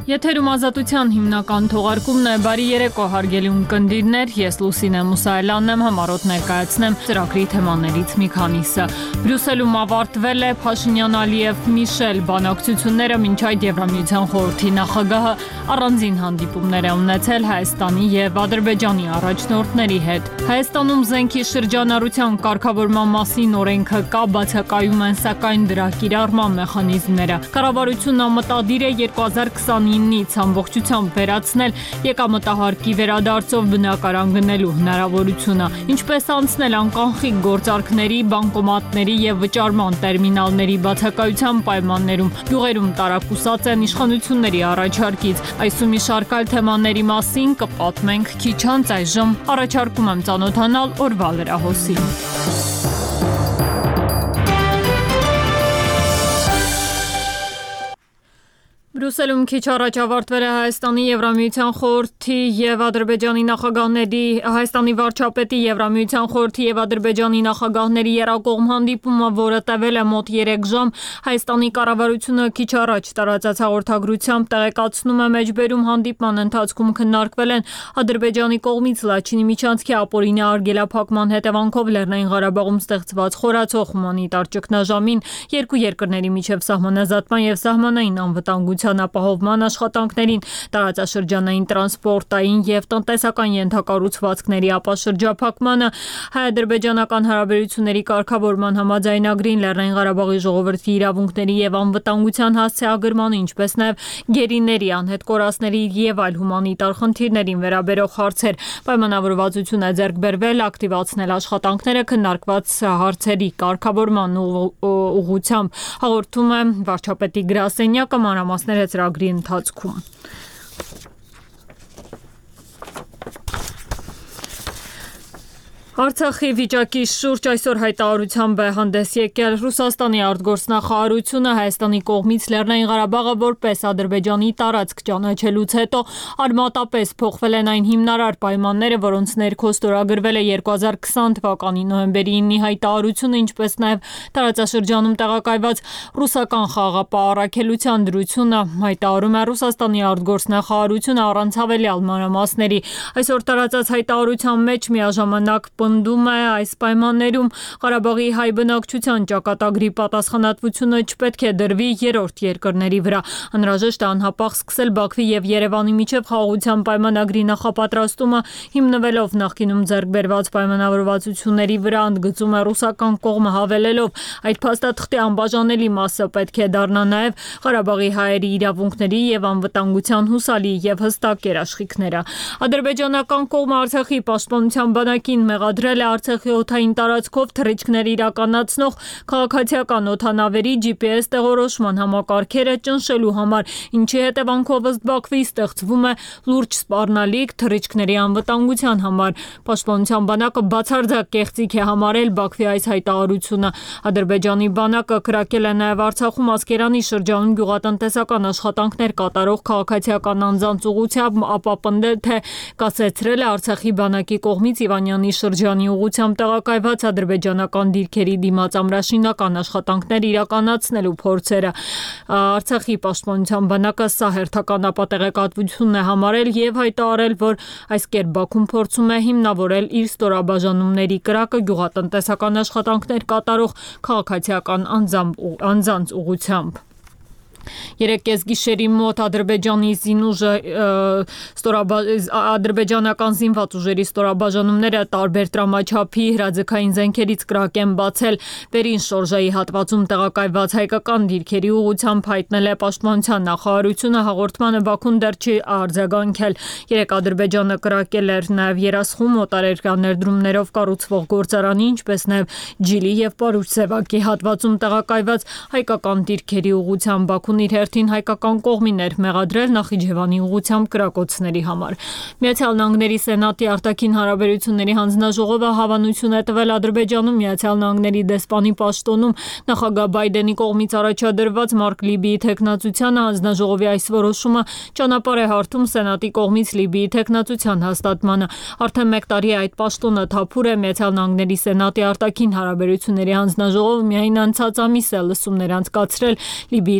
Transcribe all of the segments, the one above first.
Եթերում ազատության հիմնական թողարկումն է, բարի երեկո հարգելի ունկնդիրներ, ես Լուսինե Մուսայելյանն եմ, համառոտ ներկայացնեմ ծրագրի թեմաներից մի քանիսը։ Բրյուսելում ավարտվել է Փաշինյան-Ալիև Միշել բանակցությունները, մինչ այդ Եվրամիության խորհրդի նախագահը առանձին հանդիպումներ է ունեցել Հայաստանի եւ Ադրբեջանի առաջնորդների հետ։ Հայաստանում զենքի շրջանառության կարգավորման մասին օրենքը կա, բացակայում են սակայն դրա կիրառման մեխանիզմները։ Կառավարությունն մտադիր է 2029-ից ամբողջությամբ վերացնել եկամտահարկի վերադարձով բնակարան գնելու հնարավորությունը, ինչպես անցնել անկանխիկ գործարքների, բանկոմատների եւ վճարման տերմինալների բացակայության պայմաններում։ Գյուղերում տարակուսած են իշխանությունների առաջարկից։ Այս ու մի շարք այլ թեմաների մասին կպատմենք քիչ անց այժմ առաջարկում եմ ծանոթանալ օրվա լրահոսին։ Բրյուսելում քիչ առաջ ավարտվել է Հայաստանի Եվրամիության խորհրդի եւ Ադրբեջանի նախագահների Հայաստանի վարչապետի Եվրամիության խորհրդի եւ Ադրբեջանի նախագահների երակողմ հանդիպումը, որը տևել է մոտ 3 ժամ։ Հայաստանի կառավարությունը քիչ առաջ տարածած հաղորդագրությամբ տեղեկացնում է մեջբերում հանդիպման ընթացքում քննարկվել են Ադրբեջանի կողմից Լաչինի միջանցքի ապօրինի արգելափակման հետևանքով Լեռնային Ղարաբաղում ստեղծված խորացող հումանիտար ճգնաժամին, երկու երկրների միջև սահմանազատման եւ սահմանային անվտանգության ապահովման աշխատանքներին, տարածաշրջանային տրանսպորտային եւ տնտեսական ենթակառուցվածքների ապաշրջափակմանը, հայ-ադրբեջանական հարաբերությունների կարգավորման համաձայնագրին, Լեռնային Ղարաբաղի ժողովրդի իրավունքների եւ անվտանգության հասցեագրմանը, ինչպես նաեւ գերիների, անհետ կորածների եւ այլ հումանիտար խնդիրներին վերաբերող հարցեր։ Պայմանավորվածություն է ձեռք բերվել ակտիվացնել աշխատանքները քննարկված հարցերի կարգավորման ուղղությամբ, հաղորդում է վարչապետի գրասենյակը, մանրամասները ծրագրի ընթացքում։ Արցախի վիճակի շուրջ այսօր հայտարարությամբ է հանդես եկել Ռուսաստանի արտգործնախարարությունը Հայաստանի կողմից Լեռնային Ղարաբաղը որպես Ադրբեջանի տարածք ճանաչելուց հետո արմատապես փոխվել են այն հիմնարար պայմանները, որոնց ներքո ստորագրվել է 2020 թվականի նոյեմբերի 9-ի հայտարարությունը, ինչպես նաև տարածաշրջանում տեղակայված ռուսական խաղաղապահ առաքելության դրությունը, հայտարարում է Ռուսաստանի արտգործնախարարությունը առանց հավելյալ մանրամասների։ Այսօր տարածած հայտարարության մեջ միաժամանակ պնդում է այս պայմաններում Ղարաբաղի հայ բնակչության ճակատագրի պատասխանատվությունը չպետք է դրվի երրորդ երկրների վրա։ Անհրաժեշտ է անհապաղ սկսել Բաքվի եւ Երևանի միջև խաղաղության պայմանագրի նախապատրաստումը, հիմնվելով նախկինում ձեռք բերված պայմանավորվածությունների վրա, ընդգծում է ռուսական կողմը, հավելելով այդ փաստաթղթի անբաժանելի մասը պետք է դառնա նաեւ Ղարաբաղի հայերի իրավունքների եւ անվտանգության հուսալի եւ հստակ երաշխիքները։ Ադրբեջանական կողմը Արցախի պաշտպանության բանակին մեղադրել է Արցախի օդային տարածքով թռիչքներ իրականացնող քաղաքացիական օդանավերի GPS տեղորոշման համակարգերը ճնշելու համար, ինչի հետևանքով ըստ Բաքվի ստեղծվում է լուրջ սպառնալիք թռիչքների անվտանգության համար։ Պաշտպանության բանակը բացարձակ կեղծիք է համարել Բաքվի այս հայտարարությունը։ Ադրբեջանի բանակը կրակել է նաև Արցախում Ասկերանի շրջանում գյուղատնտեսական աշխատանքներ կատարող քաղաքացիական անձանց ուղղությամբ, ապա պնդել թե կասեցրել է Արցախի բանակի կողմից Իվանյանի շրջանի ուղղությամբ տեղակայված ադրբեջանական դիրքերի դիմաց ամրաշինական աշխատանքներ իրականացնելու փորձերը։ Արցախի պաշտպանության բանակը սա հերթական ապատեղեկատվություն է համարել եւ հայտարարել, որ այս կերպ Բաքուն փորձում է հիմնավորել իր ստորաբաժանումների կրակը գյուղատնտեսական աշխատանքներ կատարող քաղաքացիական անձանց ուղղությամբ։ 3 գիշերի մոտ ադրբեջանական զինված ուժերի ստորաբաժանումները տարբեր տրամաչափի հրաձգային զենքերից կրակ են բացել վերին շորժայի հատվածում տեղակայված հայկական դիրքերի ուղղությամբ, հայտնել է պաշտպանության նախարարությունը։ Հաղորդմանը Բաքուն դեռ չի արձագանքել։ 3 Ադրբեջանը կրակել էր նաև Երասխում օտարերկրյա ներդրումներով կառուցվող գործարանի, ինչպես նաև Ջիլի եւ Պարուչ Սևակի հատվածում տեղակայված հայկական դիրքերի ուղղությամբ Բաքուն իր հերթին հայկական կողմին էր մեղադրել Նախիջևանի ուղղությամբ կրակոցների համար։ Միացյալ Նահանգների Սենատի արտաքին հարաբերությունների հանձնաժողովը հավանություն է տվել Ադրբեջանում Միացյալ Նահանգների դեսպանի պաշտոնում նախագահ Բայդենի կողմից առաջադրված Մարկ Լիբիի թեկնածությանը հանձնաժողովի այս որոշումը ճանապարհ է հարթում Սենատի կողմից Լիբիի թեկնածության հաստատմանը։ Արդեն 1 տարի այդ պաշտոնը թափուր է։ Միացյալ Նահանգների Սենատի արտաքին հարաբերությունների հանձնաժողովը միայն անցած ամիս է լսումներ անցկացրել Լիբիի թեկնածության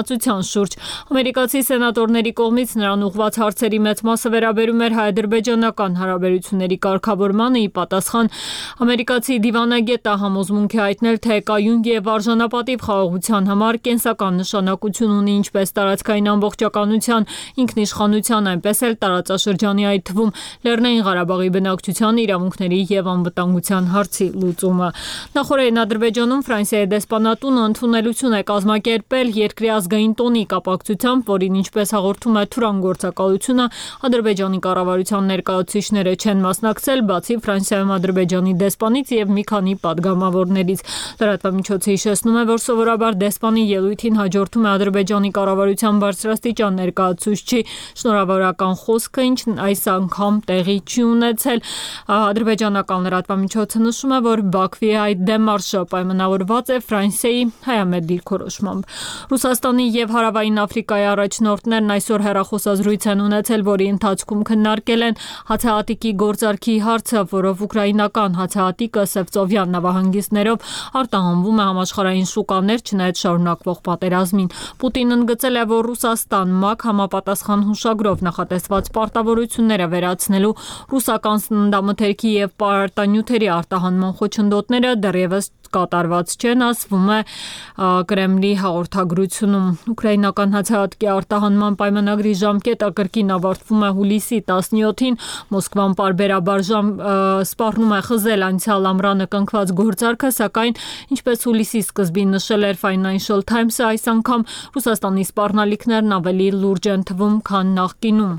կասկածության շուրջ։ Ամերիկացի սենատորների կողմից նրան ուղղված հարցերի մեծ մասը վերաբերում էր հայ-ադրբեջանական հարաբերությունների կարգավորմանը։ Ի պատասխան ամերիկացի դիվանագետը համոզմունք է հայտնել, թե կայուն եւ արժանապատիվ խաղաղության համար կենսական նշանակություն ունի ինչպես տարածքային ամբողջականության, ինքնիշխանության, այնպես էլ տարածաշրջանի, այդ թվում Լեռնային Ղարաբաղի բնակչության իրավունքների եւ անվտանգության հարցի լուծումը։ Նախորդին Ադրբեջանում Ֆրանսիայի դեսպանատունը ընդունելություն է կազմակերպել երկրի ազգային տոնի կապակցությամբ, որին ինչպես հաղորդում է Թուրան գործակալությունը, Ադրբեջանի կառավարության ներկայացուցիչները չեն մասնակցել, բացի Ֆրանսիայում Ադրբեջանի դեսպանից եւ մի քանի падգամավորներից։ Լրատվամիջոցը հիշեցնում է, որ սովորաբար դեսպանի ելույթին հաջորդում է Ադրբեջանի կառավարության բարձրաստիճան ներկայացուցչի շնորհավորական խոսքը, ինչն այս անգամ տեղի չի ունեցել։ Ադրբեջանական լրատվամիջոցը նշում է, որ Բաքվի այդ դեմարշը պայմանավորված է Ֆրանսիայի հայամետ դիրքորոշմամբ։ Ռուսաստանի եւ Հարավային Աֆրիկայի առաջնորդներն այսօր հեռախոսազրույց են ունեցել, որի ընթացքում քննարկել են հացահատիկի գործարքի հարցը, որով ուկրաինական հացահատիկը Սևծովյան նավահանգիստներով արտահանվում է համաշխարհային շուկաներ, չնայած շարունակվող պատերազմին։ Պուտինն ընդգծել է, որ Ռուսաստան ՄԱԿ համապատասխան հուշագրով նախատեսված պարտավորությունները վերացնելու ռուսական սննդամթերքի եւ պարարտանյութերի արտահանման խոչընդոտները դեռևս կատարված չեն, ասվում է Կրեմլի հաղորդագրությունում։ Ուկրաինական հացահատիկի արտահանման պայմանագրի ժամկետը կրկին ավարտվում է հուլիսի 17-ին։ Մոսկվան պարբերաբար սպառնում է խզել անցյալ ամռանը կնքված գործարքը, սակայն ինչպես հուլիսի սկզբին նշել էր Financial Times-ը, այս անգամ Ռուսաստանի սպառնալիքներն ավելի լուրջ են թվում, քան նախկինում։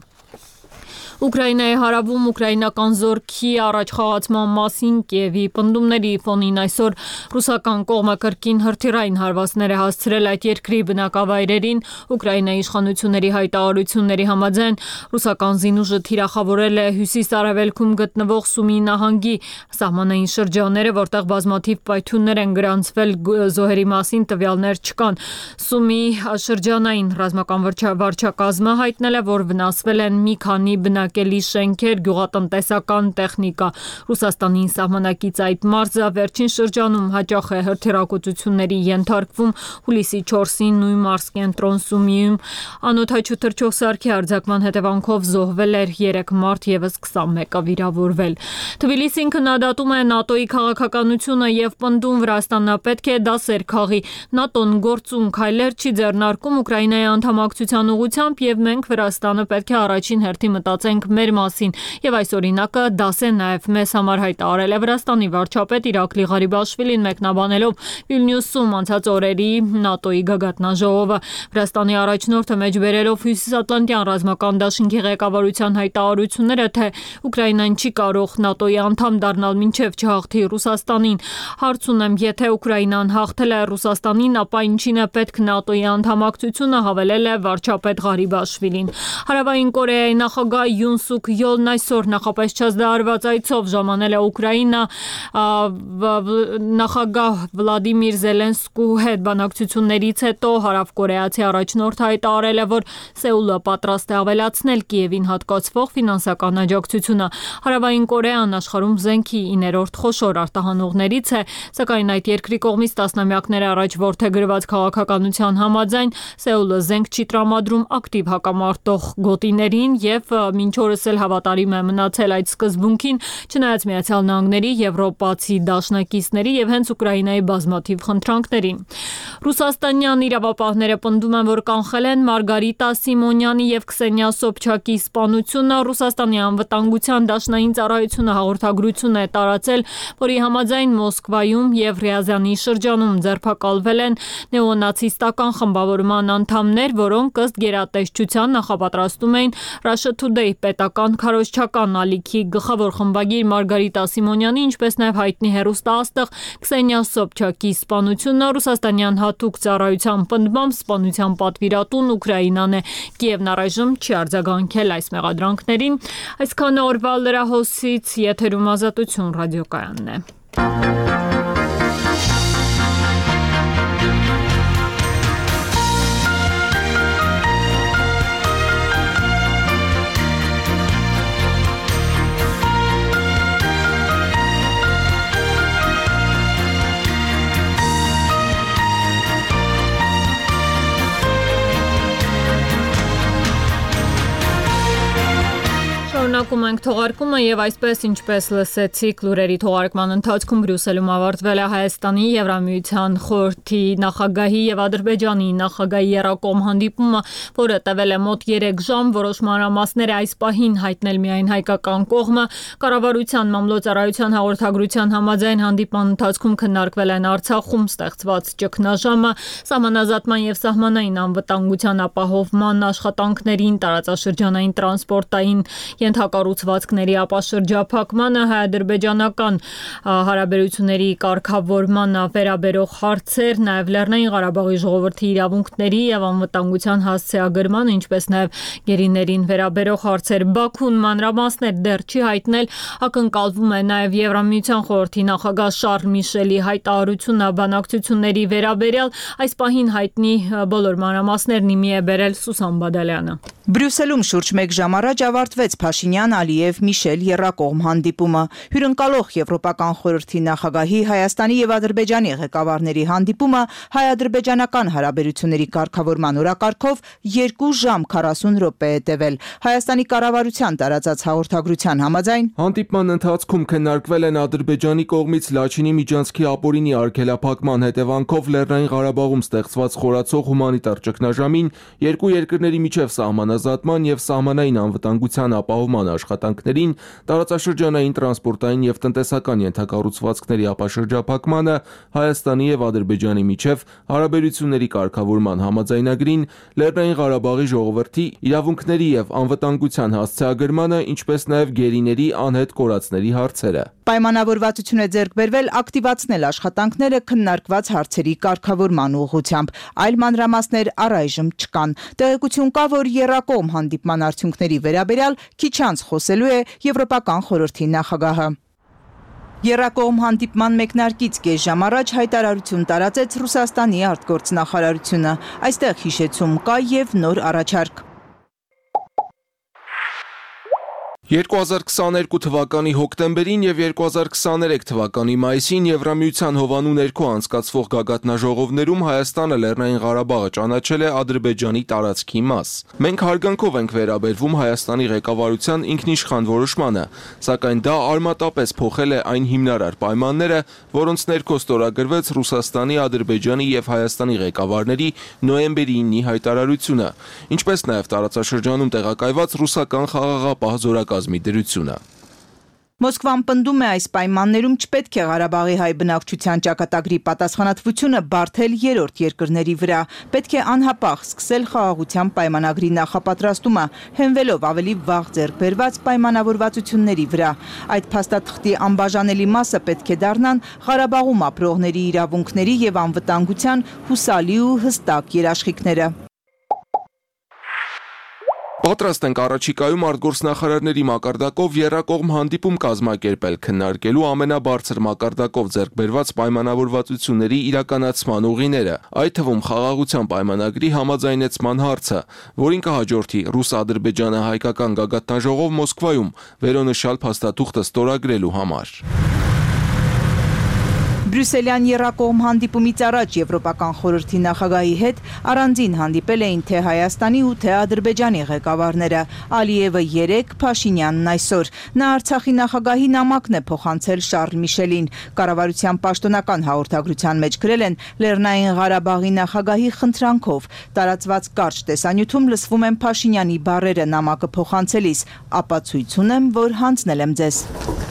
Ուկրաինայի հարավում ուկրաինական զորքի առաջխաղացման մասին Կիևի պնդումների ֆոնին այսօր ռուսական կողմը կրկին հրթիռային հարվածներ է հասցրել այդ երկրի բնակավայրերին։ Ուկրաինայի իշխանությունների հայտարարությունների համաձայն ռուսական զինուժը թիրախավորել է հյուսիս-արևելքում գտնվող Սումի նահանգի սահմանային շրջանները, որտեղ բազմաթիվ պայթյուններ են գրանցվել, զոհերի մասին տվյալներ չկան։ Սումի շրջանային ռազմական վարչակազմը հայտնել է, որ վնասվել են մի քանի բնակելի շենքեր, գյուղատնտեսական տեխնիկա։ Ռուսաստանի սահմանակից այդ մարզը վերջին շրջանում հաճախ է հրթիռակոծությունների ենթարկվում։ Հուլիսի 4-ին նույն մարզկենտրոն Սումիում անօդաչու թռչող սարքի արձակման հետևանքով զոհվել էր 3 մարդ, եւս 21-ը վիրավորվել։ Թբիլիսին քննադատում է ՆԱՏՕ-ի քաղաքականությունը եւ պնդում Վրաստանը պետք է դասեր քաղի։ ՆԱՏՕ-ն գործուն քայլեր չի ձեռնարկում Ուկրաինայի անդամակցության ուղղությամբ եւ մենք Վրաստանը պետք է առաջին հերթին մտածենք մեր մասին եւ այս օրինակը դաս է նաեւ մեզ համար, հայտարարել է Վրաստանի վարչապետ Իրակլի Ղարիբաշվիլին մեկնաբանելով Վիլնյուսում անցած օրերի ՆԱՏՕ-ի գագաթնաժողովը։ Վրաստանի առաջնորդը մեջբերելով Հյուսիսատլանտյան ռազմական դաշինքի ղեկավարության հայտարարությունները, թե Ուկրաինան չի կարող ՆԱՏՕ-ի անդամ դառնալ մինչև չհաղթի Ռուսաստանին։ Հարց ունեմ, եթե Ուկրաինան հաղթել է Ռուսաստանին, ապա ինչին է պետք ՆԱՏՕ-ի անդամակցությունը, հավելել է վարչապետ Ղարիբաշվիլին։ Հարավային Կորեայի նախագահ Յուն Սուկ Յոլն այսօր նախապես չհրավիրված այցով ժամանել է Ուկրաինա։ Նախագահ Վլադիմիր Զելենսկու հետ բանակցություններից հետո հարավկորեացի առաջնորդը հայտարարել է, որ Սեուլը պատրաստ է ավելացնել Կիևին հատկացվող ֆինանսական աջակցությունը։ Հարավային Կորեան աշխարհում զենքի 9-րդ խոշոր արտահանողներից է, սակայն այդ երկրի կողմից տասնամյակներ առաջ որդեգրված քաղաքականության համաձայն Սեուլը զենք չի տրամադրում ակտիվ հակամարտող գոտիներին եւ մինչ օրս էլ հավատարիմ է մնացել այդ սկզբունքին, չնայած Միացյալ Նահանգների, եվրոպացի դաշնակիցների եւ հենց Ուկրաինայի բազմաթիվ խնդրանքներին։ Ռուսաստանյան իրավապահները պնդում են, որ կանխել են Մարգարիտա Սիմոնյանի եւ Քսենիա Սոբչակի սպանությունը։ Ռուսաստանի անվտանգության դաշնային ծառայությունը հաղորդագրություն է տարածել, որի համաձայն Մոսկվայում եւ Ռիազանի շրջանում ձերբակալվել են նեոնացիստական խմբավորման անդամներ, որոնք ըստ գերատեսչության նախապատրաստում էին Russia Today պետական քարոզչական ալիքի գլխավոր խմբագիր Մարգարիտա Սիմոնյանի, ինչպես նաև հայտնի հեռուստաաստղ Քսենիա Սոբչակի սպանությունը։ Ռուսաստանյան հատուկ ծառայության պնդմամբ սպանության պատվիրատուն Ուկրաինան է։ Կիևն առայժմ չի արձագանքել այս մեղադրանքներին։ Այսքանը օրվա լրահոսից, եթերում Ազատություն ռադիոկայանն է։ Շարունակում ենք թողարկումը եւ այսպես ինչպես լսեցիք լուրերի թողարկման ընթացքում Բրյուսելում ավարտվել է Հայաստանի Եվրամիության խորհրդի նախագահի եւ Ադրբեջանի նախագահի երակողմ հանդիպումը, որը տևել է մոտ 3 ժամ, որոշ մանրամասներ այս պահին հայտնել միայն հայկական կողմը։ Կառավարության մամլոյցարայության հաղորդագրության համաձայն հանդիպման ընթացքում քննարկվել են Արցախում ստեղծված ճգնաժամը, սահմանազատման եւ սահմանային անվտանգության ապահովման աշխատանքներին, տարածաշրջանային տրանսպորտային ենթակառուցվածքների ապաշրջափակմանը, հայ-ադրբեջանական հարաբերությունների կարգավորմանը վերաբերող հարցեր, նաև Լեռնային Ղարաբաղի ժողովրդի իրավունքների եւ անվտանգության հասցեագրման, ինչպես նաև գերիներին վերաբերող հարցեր։ Բաքուն մանրամասներ դեռ չի հայտնել, ակնկալվում է նաև Եվրամիության խորհրդի նախագահ Շարլ Միշելի հայտարարությունը բանակցությունների վերաբերյալ, այս պահին հայտնի բոլոր մանրամասներն իմի է բերել Սուսան Բադալյանը։ Բրյուսելում շուրջ 1 ժամ առաջ ավարտվեց Փաշինյան-Ալիև-Միշել եռակողմ հանդիպումը։ Հյուրընկալող Եվրոպական խորհրդի նախագահի Հայաստանի եւ Ադրբեջանի ղեկավարների հանդիպումը հայ-ադրբեջանական հարաբերությունների կարգավորման օրակարգով 2 ժամ 40 րոպե է տևել։ Հայաստանի կառավարության տարածած հաղորդագրության համաձայն հանդիպման ընթացքում քննարկվել են Ադրբեջանի կողմից Լաչինի միջանցքի ապօրինի արգելափակման հետևանքով Լեռնային Ղարաբաղում ստեղծված խորացող հումանիտար ճգնաժամին, երկու երկրների միջև սահմանազատման եւ սահմանային անվտանգության ապահովման աշխատանքներին, տարածաշրջանային տրանսպորտային եւ տնտեսական ենթակառուցվածքների ապաշրջափակմանը, Հայաստանի եւ Ադրբեջանի միջև հարաբերությունների կարգավորման համաձայնագրին, Լեռնային Ղարաբաղի ժողովրդի իրավունքների եւ անվտանգության հասցեագրմանը, ինչպես նաեւ գերիների անհետ կորածների հարցերը։ Պայմանավորվածություն է ձեռք բերվել ակտիվացնել աշխատանքները քննարկված հարցերի կարգավորման ուղղությամբ։ Այլ մանրամասներ առայժմ չկան։ Տեղեկություն կա, որ եռակողմ հանդիպման արդյունքների վերաբերյալ քիչ անց խոսելու է Եվրոպական խորհրդի նախագահը։ Եռակողմ հանդիպման մեկնարկից կես ժամ առաջ հայտարարություն տարածեց Ռուսաստանի արտգործնախարարությունը։ Այստեղ հիշեցում կա եւ նոր առաջարկ։ 2022 թվականի հոկտեմբերին եւ 2023 թվականի մայիսին Եվրամիության հովանու ներքո անցկացվող գագաթնաժողովներում Հայաստանը Լեռնային Ղարաբաղը ճանաչել է Ադրբեջանի տարածքի մաս։ Մենք հարգանքով ենք վերաբերվում Հայաստանի ղեկավարության ինքնիշխան որոշմանը, սակայն դա արմատապես փոխել է այն հիմնարար պայմանները, որոնց ներքո ստորագրվեց Ռուսաստանի, Ադրբեջանի եւ Հայաստանի ղեկավարների նոյեմբերի 9-ի հայտարարությունը, ինչպես նաեւ տարածաշրջանում տեղակայված ռուսական խաղաղապահ զորակայանի դրությունը։ Մոսկվան պնդում է այս պայմաններում չպետք է Ղարաբաղի հայ բնակչության ճակատագրի պատասխանատվությունը բարթել երրորդ երկրների վրա, պետք է անհապաղ սկսել խաղաղության պայմանագրի նախապատրաստումը, հենվելով ավելի վաղ ձեռք բերված պայմանավորվածությունների վրա։ Այդ փաստաթղթի անբաժանելի մասը պետք է դառնան Ղարաբաղում ապրողների իրավունքների եւ անվտանգության հուսալի ու հստակ երաշխիքները։ Պատրաստ ենք առաջիկայում արտգործնախարարների մակարդակով եռակողմ հանդիպում կազմակերպել, քննարկելու ամենաբարձր մակարդակով ձեռք բերված պայմանավորվածությունների իրականացման ուղիները, այդ թվում խաղաղության պայմանագրի համաձայնեցման հարցը, որին կհաջորդի Ռուս-Ադրբեջանը հայկական գագաթնաժողով Մոսկվայում վերոնշյալ փաստաթուղթը ստորագրելու համար։ Բրյուսելյան եռակողմ հանդիպումից առաջ Եվրոպական խորհրդի նախագահի հետ առանձին հանդիպել էին թե Հայաստանի ու թե Ադրբեջանի ղեկավարները, Ալիևը 3, Փաշինյանն այսօր։ Նա Արցախի նախագահի նամակն է փոխանցել Շարլ Միշելին։ Կառավարության պաշտոնական հաղորդագրության մեջ գրել են Լեռնային Ղարաբաղի նախագահի խնդրանքով։ Տարածված կարճ տեսանյութում լսվում են Փաշինյանի բառերը նամակը փոխանցելիս. ապացույց ունեմ, որ հանձնել եմ ձեզ։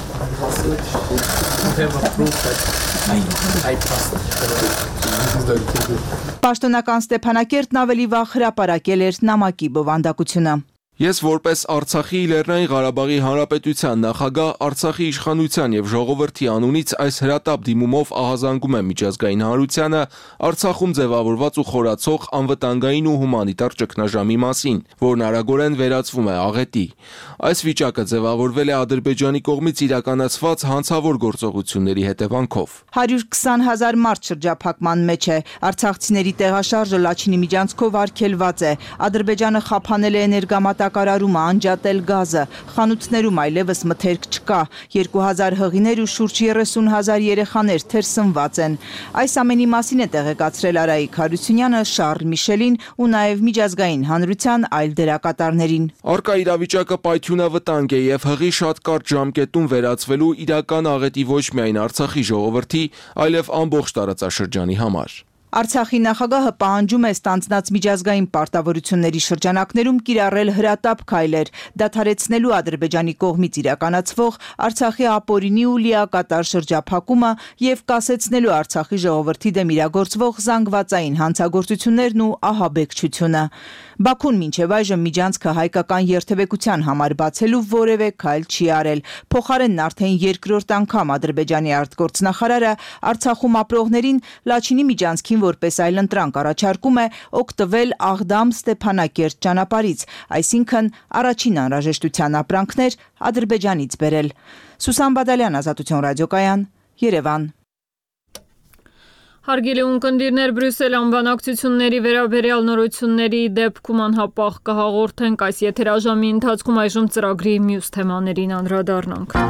Պաշտոնական Ստեփանակերտն ավելի վաղ հրապարակել էր նամակի բովանդակությունը։ Ես որպես Արցախի Լեռնային Ղարաբաղի Հանրապետության նախագահ Արցախի իշխանության եւ ժողովրդի անունից այս հրատապ դիմումով ահազանգում եմ միջազգային հանրությանը Արցախում ձևավորված ու խորացող անվտանգային ու հումանիտար ճգնաժամի մասին, որն արագորեն վերածվում է աղետի։ Այս վիճակը ձևավորվել է Ադրբեջանի կողմից իրականացված հանցավոր գործողությունների հետևանքով։ 120,000 մարդ շրջափակման մեջ է։ Արցախցիների տեղաշարժը Լաչինի միջանցքով արգելված է։ Ադրբեջանը խափանել է էներգամատակարարությունները նկարարումը, անջատել գազը, խանութներում այլևս մթերք չկա, 2000 հղիներ ու շուրջ 30,000 երեխաներ թերսնված են։ Այս ամենի մասին է տեղեկացրել Արայիկ Հարությունյանը Շարլ Միշելին ու նաև միջազգային հանրության այլ դերակատարներին։ Առկա իրավիճակը պայթյունավտանգ է եւ հղի շատ կարճ ժամկետում վերածվելու իրական աղետի ոչ միայն Արցախի ժողովրդի, այլև ամբողջ տարածաշրջանի համար։ Արցախի նախագահը պահանջում է ստանձնած միջազգային պարտավորությունների շրջանակներում կիրառել հրատապ քայլեր, դադարեցնելու Ադրբեջանի կողմից իրականացվող Արցախի ապօրինի ու լիակատար շրջափակումը եւ կասեցնելու Արցախի ժողովրդի դեմ իրագործվող զանգվածային հանցագործություններն ու ահաբեկչությունը։ Բաքուն մինչև այժմ միջանցքը հայկական երթևեկության համար բացելու որևէ քայլ չի արել։ Փոխարենն արդեն երկրորդ անգամ Ադրբեջանի արտգործնախարարը Արցախում ապրողներին Լաչինի միջանցքին որպես այլընտրանք առաջարկում է օգտվել Աղդամ-Ստեփանակերտ ճանապարհից, այսինքն առաջին անհրաժեշտության ապրանքներ Ադրբեջանից բերել։ Սուսան Բադալյան, Ազատություն ռադիոկայան, Երևան։ Հարգելի ունկնդիրներ, Բրյուսել անվանակցությունների վերաբերյալ նորությունների դեպքում անհապաղ կհաղորդենք այս եթերաժամի ընթացքում այժմ ծրագրի մյուս թեմաներին անդրադառնանք։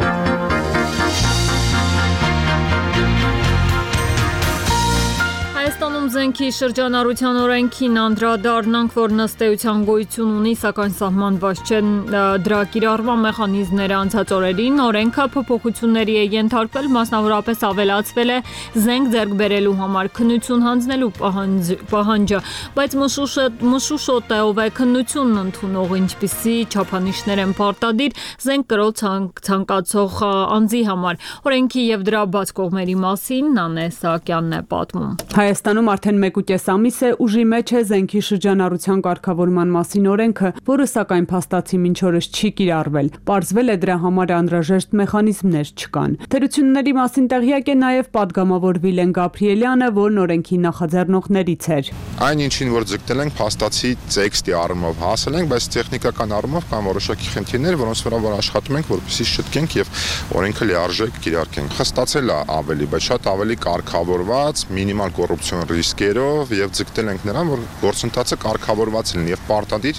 Հայաստանում զենքի շրջանառության օրենքին անդրադառնանք, որ ըստ էության գոյություն ունի, սակայն սահմանված չեն դրա կիրառման մեխանիզմները անցած օրերին։ Օրենքը փոփոխությունների է ենթարկվել, մասնավորապես ավելացվել է զենք ձեռք բերելու համար քննություն հանձնելու պահանջը, բայց մշուշոտ է ով է քննությունն ընդունող, ինչպիսի չափանիշներ են պարտադիր զենք կրող ցանկացող անձի համար։ Օրենքի եւ դրա բաց կողմերի մասին Նանե Սահակյանն է պատմում։ Հայաստանում արդեն 1.5 ամիս է ուժի մեջ է զենքի շրջանառության կարգավորման մասին օրենքը, որը սակայն փաստացի մինչ օրս չի կիրառվել։ Պարզվել է դրա համար անհրաժեշտ մեխանիզմներ չկան։ Թերությունների մասին տեղյակ է նաև падգամավոր Վիլեն Գաբրիելյանը, որն օրենքի նախաձեռնողներից էր։ Այն ինչին որ ձգտել ենք փաստացի տեքստի առումով հասել ենք, բայց տեխնիկական առումով կան որոշակի խնդիրներ, որոնց վրա որ աշխատում ենք, որպեսզի շտկենք եւ օրենքը լիարժեք կիրարկենք։ Խստացել է ավելի, բայց շատ ավելի կարգավորված, մինիմալ կոռուպցիոն ռիսկերով եւ ձգտել ենք նրան, որ գործընթացը կարգավորված լինի եւ պարտադիր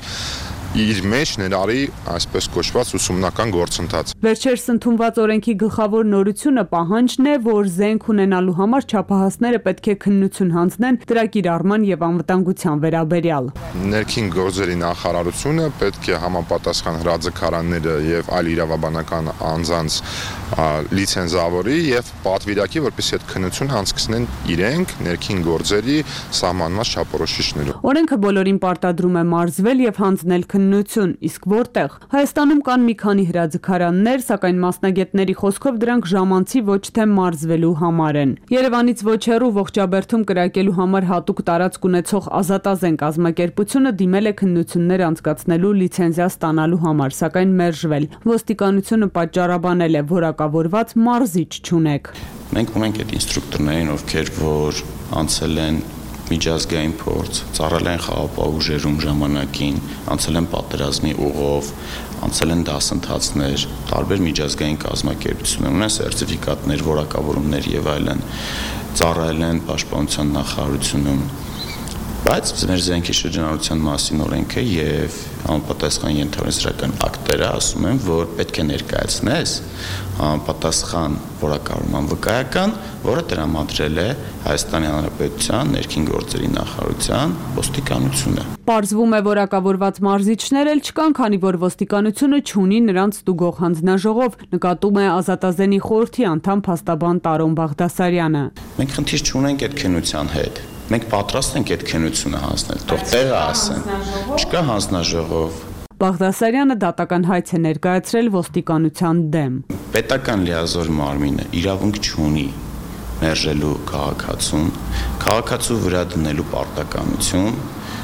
իր մեջ ներառի այսպես կոչված ուսումնական գործընթաց։ Վերջերս ընդունված օրենքի գլխավոր նորությունը պահանջն է, որ զենք ունենալու համար չափահասները պետք է քննություն հանձնեն դրա կիրառման եւ անվտանգության վերաբերյալ։ Ներքին գործերի նախարարությունը պետք է համապատասխան հրաձգարանները եւ այլ իրավաբանական անձանց լիցենզավորի եւ պատվիրակի, որպեսզի այդ քննությունը անցկացնեն իրենք ներքին գործերի սահմանված չափորոշիչներով։ Օրենքը բոլորին պարտադրում է մարզվել եւ հանձնել քննություն, իսկ որտեղ Հայաստանում կան մի քանի հրաձգարաններ, սակայն մասնագետների խոսքով դրանք ժամանցի ոչ թե մարզվելու համար են։ Երևանից ոչ հեռու Ողջաբերդում կրակելու համար հատուկ տարածք ունեցող Ազատազեն կազմակերպությունը դիմել է քննություններ անցկացնելու լիցենզիա ստանալու համար, սակայն մերժվել։ Ոստիկանությունը պատճառաբանել է, որակավորված մարզիչ չունեք։ Մենք ունենք այդ ինստրուկտորներին, ովքեր որ անցել են միջազգային փորձ, ծառայել են խաղաղապահ ուժերում ժամանակին, անցել են պատերազմի ուղով, անցել են դասընթացներ, տարբեր միջազգային կազմակերպություններ, ունեն սերտիֆիկատներ, որակավորումներ եւ այլն, ծառայել են պաշտպանության նախարարությունում, բայց մեր զենքի շրջանառության մասին օրենքը եւ համապատասխան ենթադրական ակտերը ասում են, որ պետք է ներկայացնես համապատասխան որակավորման վկայական, որը տրամադրել է Հայաստանի Հանրապետության ներքին գործերի նախարարության ոստիկանությունը։ Պարզվում է որակավորված մարզիչներ էլ չկան, քանի որ ոստիկանությունը չունի նրանց ստուգող հանձնաժողով, նկատում է Ազատազենի խորհրդի անդամ փաստաբան Տարոն Բաղդասարյանը։ Մենք խնդիր չունենք այդ քննության հետ։ Մենք պատրաստ ենք այդ քննությունը հանձնել, թող տեղը ասեն։ Չկա հանձնաժողով։ Բաղդասարյանը դատական հայց է ներկայացրել ոստիկանության դեմ։ Պետական լիազոր մարմինը իրավունք չունի մերժելու քաղաքացուն, քաղաքացու վրա դնելու պարտականություն,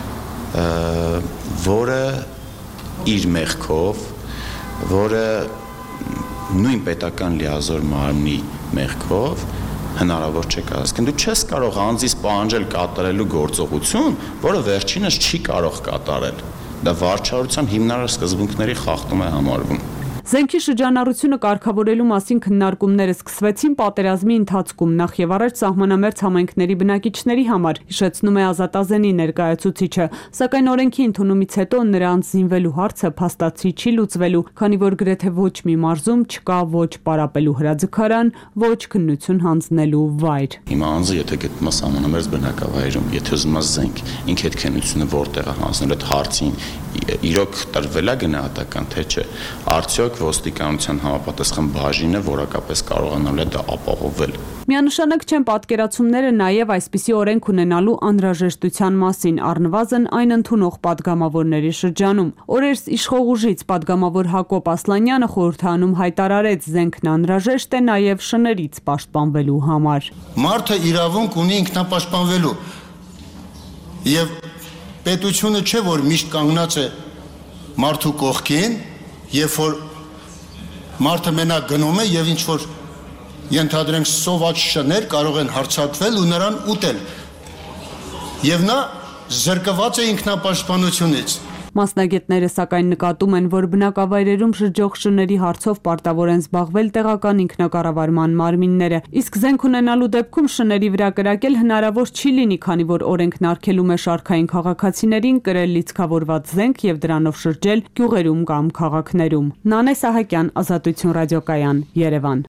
որը իր մեղքով, որը նույն պետական լիազոր մարմնի մեղքով հնարավոր չէ կազմել։ Դու չես կարող անձից պահանջել կատարելու գործողություն, որը վերջինս չի կարող կատարել։ Դա վարչարության հիմնարար սկզբունքների խախտում է համարվում։ Զենքի շրջանառությունը կարգավորելու մասին քննարկումները սկսվեցին պատերազմի ընթացքում նախ եւ առաջ սահմանամերձ համայնքների բնակիչների համար, հիշեցնում է Ազատազենի ներկայացուցիչը, սակայն օրենքի ընդունումից հետո նրանց զինվելու հարցը փաստացի չի լուծվելու, քանի որ գրեթե ոչ մի մարզում չկա ոչ պարապելու հրաձգարան, ոչ քննություն հանձնելու վայր։ Հիմա անձը եթե գտնում է սահմանամերձ բնակավայրում, եթե ուզում է զենք, ինքը այդ քննությունը որտեղ է հանձնել այդ հարցին, իրոք տրվել է գնահատական թե չէ, արդյոք ոստիկանության համապատասխան բաժինը որակապես կարողանալ է դա ապահովել։ Միանշանակ չեն պատկերացումները նաև այսպիսի օրենք ունենալու անհրաժեշտության մասին, առնվազն այն ընդունող падգամավորների շրջանում։ Օրերս իշխող ուժից падգամավոր Հակոբ Ասլանյանը խորհրդանում հայտարարեց, զենքն անհրաժեշտ է նաև շներից պաշտպանվելու համար։ Մարդը իրավունք ունի ինքնապաշտպանվելու եւ պետությունը չէ որ միշտ կանգնած է մարդու կողքին, երբ որ մարդը մենակ գնում է եւ ինչ որ ենթադրենք սոված շներ կարող են հարձակվել ու նրան ուտել։ Եվ նա զրկված է ինքնապաշտպանությունից։ Մասնագետները սակայն նկատում են, որ բնակավայրերում շրջող շների հարցով պարտավոր են զբաղվել տեղական ինքնակառավարման մարմինները, իսկ զենք ունենալու դեպքում շների վրա կրակել հնարավոր չի լինի, քանի որ օրենքն արգելում է շարքային քաղաքացիներին կրել լիցքավորված զենք եւ դրանով շրջել գյուղերում կամ քաղաքներում։ Նանե Սահակյան, Ազատություն ռադիոկայան, Երևան։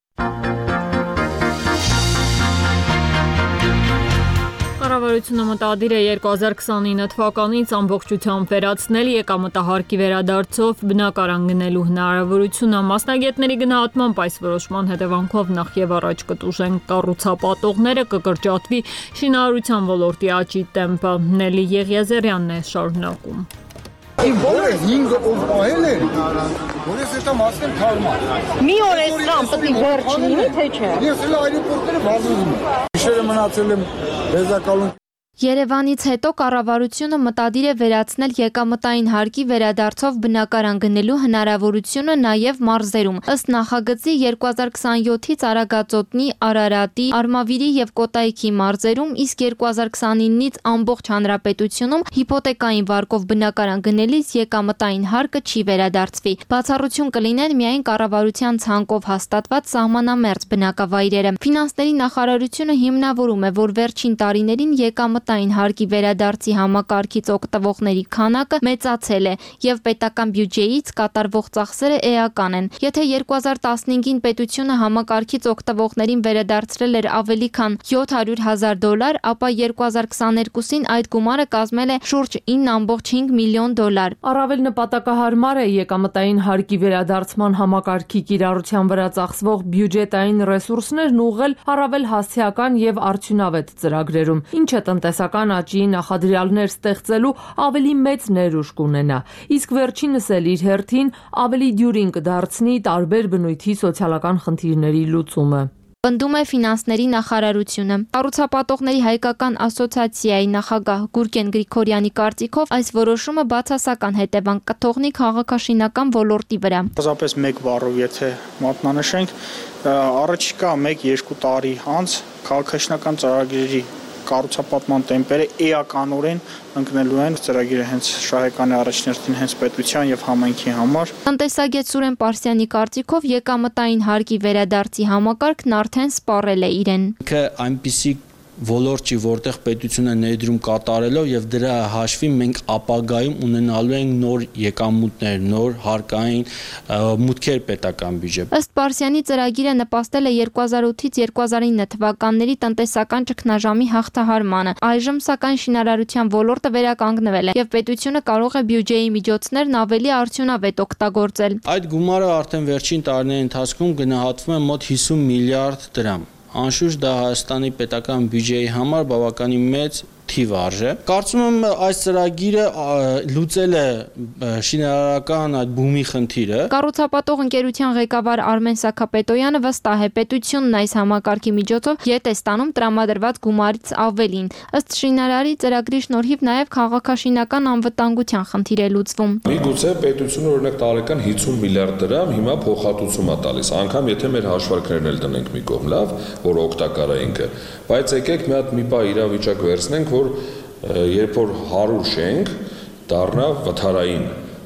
Կառավարությունը մտադիր է 2029 թվականից ամբողջությամբ վերացնել եկամտահարկի վերադարձով բնակարան գնելու հնարավորությունը։ Մասնագետների գնահատմամբ այս որոշման հետևանքով նախ եւ առաջ կտուժեն կառուցապատողները, կկրճատվի շինարարության ոլորտի աճի տեմպը։ Նելի Եղիազարյանն է շարունակում։ Բոլորը 5 օր պահել են, որից հետո մասն թարմա։ Մի օր էսկան պետք է վերջ լինի, թե չէ։ Ես էլ այրեպորտերը վազում եմ։ Գիշերը մնացել եմ Բեզակալուն։ Երևանից հետո կառավարությունը մտադիր է վերացնել եկամտային հարկի վերադարձով բնակարան գնելու հնարավորությունը նաև մարզերում։ Ըստ նախագծի 2027-ից Արագածոտնի, Արարատի, Արմավիրի եւ Կոտայքի մարզերում, իսկ 2029-ից ամբողջ հանրապետությունում հիփոթեկային վարկով բնակարան գնելիս եկամտային հարկը չի վերադարձվի։ Բացառություն կլինեն միայն կառավարության ցանկով հաստատված սահմանամերձ բնակավայրերը։ Ֆինանսների նախարարությունը հիմնավորում է, որ վերջին տարիներին եկամտային հարկի վերադարձի համակարգից օգտվողների քանակը մեծացել է եւ պետական բյուջեից կատարվող ծախսերը էական են։ Եթե 2015-ին պետությունը համակարգից օգտվողներին վերադարձրել էր ավելի քան $700,000, ապա 2022-ին այդ գումարը կազմել է շուրջ $9.5 միլիոն։ Առավել նպատակահարմար է եկամտային հարկի վերադարձման համակարգի կիրառության վրա ծախսվող բյուջետային ռեսուրսներն ուղղել առավել հասցեական եւ արդյունավետ ծրագրերում, ինչը տնտեսական աճի նախադրյալներ ստեղծելու ավելի մեծ ներուժ կունենա, իսկ վերջինս էլ իր հերթին ավելի դյուրին կդարձնի տարբեր բնույթի սոցիալական խնդիրների լուծումը։ Պնդում է ֆինանսների նախարարությունը։ Կառուցապատողների հայկական ասոցիացիայի նախագահ Գուրգեն Գրիգորյանի կարծիքով այս որոշումը բացասական հետևանք կթողնի քաղաքաշինական ոլորտի վրա։ Պարզապես մեկ բառով եթե մատնանշենք, առաջիկա 1-2 տարի անց քաղաքաշինական ծրագրերի կառուցապատման տեմպերը էականորեն ընկնելու են, ծրագիրը հենց շահեկան է առաջներտին հենց պետության եւ համայնքի համար։ Տնտեսագետ Սուրեն Պարսյանի կարծիքով եկամտային հարկի վերադարձի համակարգն արդեն սպառել է իրեն։ Այնպիսի ոլորտի, որտեղ պետությունը ներդրում կատարելով եւ դրա հաշվի մենք ապագայում ունենալու ենք նոր եկամուտներ, նոր հարկային մուտքեր պետական բյուջե։ Ըստ Պարսյանի ծրագիրը նպաստել է 2008-ից 2009 թվականների տնտեսական ճգնաժամի հաղթահարմանը։ Այժմ սակայն շինարարության ոլորտը վերականգնվել է եւ պետությունը կարող է բյուջեի միջոցներն ավելի արդյունավետ օգտագործել։ Այդ գումարը արդեն վերջին տարիների ընթացքում գնահատվում է մոտ 50 միլիարդ դրամ։ Անշուշտ դա Հայաստանի պետական բյուջեի համար բավականին մեծ թիվ արժե։ Կարծում եմ այս ծրագիրը լուծել է շինարարական այդ բումի խնդիրը։ Կառուցապատող ընկերության ղեկավար Արմեն Սաքապետոյանը վստահ է, պետությունն այս համակարգի միջոցով ետ է ստանում տրամադրված գումարից ավելին։ Ըստ շինարարի ծրագրի շնորհիվ նաև քաղաքաշինական անվտանգության խնդիր է լուծվում։ Միգուցե պետությունը օրինակ տարեկան 50 միլիարդ դրամ հիմա փոխհատուցում է տալիս, անգամ եթե մեր հաշվարկներն էլ դնենք մի կողմ, լավ, որ օգտակար է ինքը, բայց եկեք մի հատ մի բա իրավիճակ վերցնենք, որ երբ որ 100 շենք դառնա վթարային,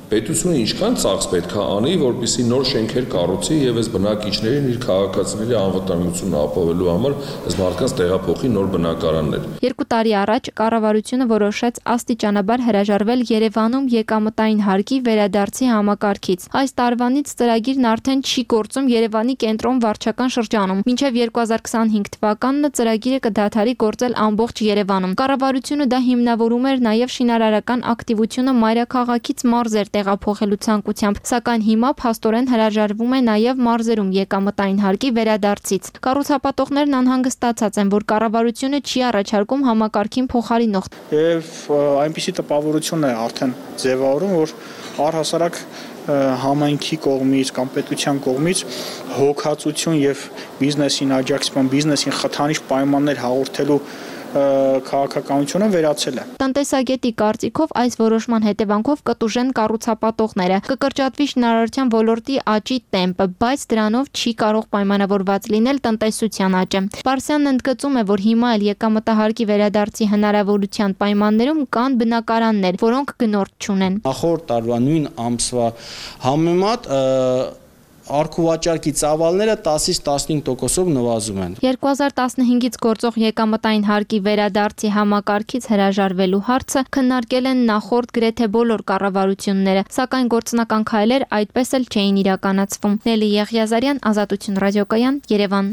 պետությունը ինչքան ծախս պետք է անի, որպեսզի նոր շենքեր կառուցի եւ այս բնակիչներին իր քաղաքացիների անվտանգությունը ապահովելու համար այս մարդկանց տեղափոխի նոր բնակարաններ։ 2 տարի առաջ կառավարությունը որոշեց աստիճանաբար հրաժարվել Երևանում եկամտային հարկի վերադարձի համակարգից։ Այս տարվանից ծրագիրն արդեն չի գործում Երևանի կենտրոն վարչական շրջանում։ Մինչև 2025 թվականն ծրագիրը կդադարի գործել ամբողջ Երևանում։ Կառավարությունը դա հիմնավորում էր նաև շինարարական ակտիվությունը մայրաքաղաքից մարզեր տեղափոխելու ցանկությամբ, սակայն հիմա փաստորեն հրաժարվում է նաև մարզերում եկամտային հարկի վերադարձից։ Կառուցապատողներն անհանգստացած են, որ կառավարությունը չի առաջարկում համակարգին փոխարինող։ Եվ այնպիսի տպավորություն է արդեն ձևավորում, որ առհասարակ համայնքի կողմից կամ պետության կողմից հոգացություն եւ բիզնեսին աջակցման, բիզնեսին խթանիչ պայմաններ հաղորդելու քաղաքականությունը վերացել է։ Տնտեսագետի կարծիքով այս որոշման հետևանքով կտուժեն կառուցապատողները, կկրճատվի շինարարության ոլորտի աճի տեմպը, բայց դրանով չի կարող պայմանավորված լինել տնտեսության աճը։ Պարսյանն ընդգծում է, որ հիմա էլ եկամտահարկի վերադարձի հնարավորության պայմաններում կան բնակարաններ, որոնք գնորդ չունեն։ Նախորդ տարվա նույն ամսվա համեմատ Արքուվաճառքի ծավալները 10-ից 15%-ով նվազում են։ 2015-ից գործող եկամտային հարկի վերադարձի համակարգից հրաժարվելու հարցը քննարկել են նախորդ գրեթե բոլոր կառավարությունները, սակայն գործնական քայլեր այդպես էլ չէին իրականացվում։ Նելի Եղիազարյան, Ազատություն ռադիոկայան, Երևան։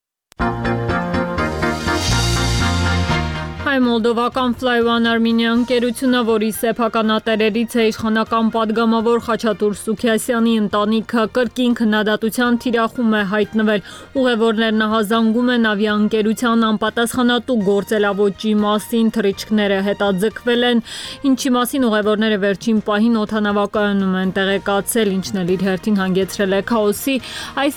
Մոլդովական Fly One Armenia ընկերությունը, որի սեփականատերերից է իշխանական падգամավոր Խաչատուր Սուքիասյանի ընտանիքը, կրկին քննադատության թիրախում է հայտնվել։ Ուղևորներն ահազանգում են ավիաընկերության անպատասխանատու գործելավոճի մասին, թռիչքները հետաձգվել են, ինչի մասին ուղևորները վերջին պահին օդանավակայանում են տեղեկացել, ինչն էլ իր հերթին հանգեցրել է քաոսի։ Այս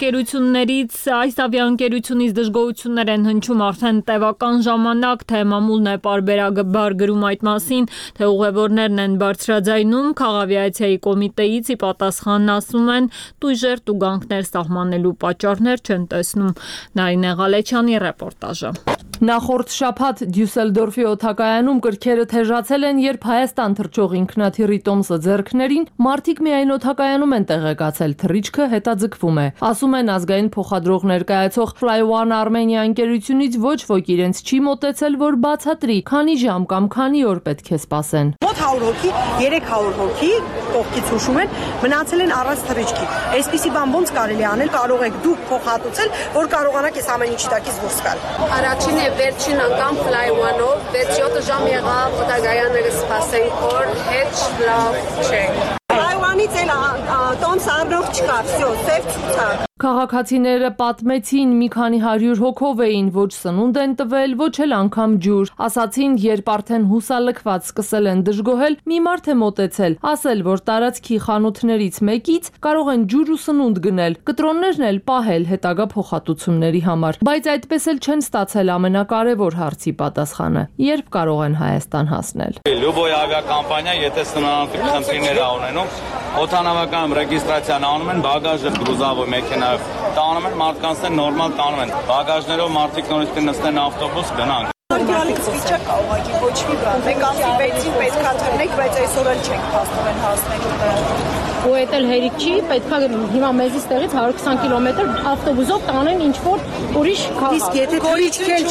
ավիաընկերությունից դժգոհություններ են հնչում արդեն տևական ժամանակ, թե մամուլն է պարբերաբար գրում այդ մասին, թե ուղևորներն են բարձրաձայնում, քաղավիացիայի կոմիտեից ի պատասխան ասում են, տույժեր տուգանքներ սահմանելու պատճառներ չեն տեսնում։ Նարինե Ղալեչյանի ռեպորտաժը։ Նախորդ շաբաթ Դյուսելդորֆի օդակայանում կրքերը թեժացել են, երբ Հայաստան թռչող ինքնաթիռի տոմսը ձեռքներին, մարդիկ միայն օդակայանում են տեղեկացել, թռիչքը հետաձգվում է։ Ասում են ազգային փոխադրող ներկայացող Fly One Armenia ընկերությունից ոչ ոք իրենց չի մոտեցել, որ բացատրի, քանի ժամ կամ քանի օր պետք է սպասեն։ Մոտ 100 հոգի, 300 հոգի կողքից հուշում են, մնացել են առանց թռիչքի։ Այսպիսի բան ոնց կարելի անել, կարող եք դուք փոխհատուցել, որ կարողանաք այս ամեն ինչի տակից դուրս գալ։ Առաջին է վերջին անգամ Fly One-ով 6-7 ժամ եղավ, օդակայանները սպասենք, որ հետ լավ չէ։ Fly One-ից էլ տոմս առնող չկար, всё, սև ցուցակ։ Քաղաքացիները պատմեցին, մի քանի 100 հոգով էին, ոչ սնունդ են տվել, ոչ էլ անգամ ջուր։ Ասացին, երբ արդեն հուսալքված սկսել են դժգոհել, մի մարդ է մոտեցել, ասել, որ տարածքի խանութներից մեկից կարող են ջուր ու սնունդ գնել, կտրոններն էլ պահել հետագա փոխհատուցումների համար։ Բայց այդպես էլ չեն ստացել ամենակարևոր հարցի պատասխանը՝ երբ կարող են Հայաստան հասնել։ Լյուբոյ ավիակամպանիա, եթե սնանալու խնդիրներ ունենում, օդանավակայանում ռեգիստրացիան անում են, բագաժը գրուզավոր մեքենայով տանում են, մարդկանց են նորմալ տանում են։ Բագաժներով մարդիկ նորից կնստեն ավտոբուս գնան։ Գալիս վիճակ կա ուղղակի ոչ մի բան։ Մեկ ամսի բեցին պետքա թռնենք, բայց այսօր էլ չենք փաստորեն հասնենք։ Ու էդ էլ հերիք չի, պետքա հիմա մեզից տեղից 120 կիլոմետր ավտոբուսով տանեն ինչ-որ ուրիշ քաղաք։ Իսկ եթե թռիչքել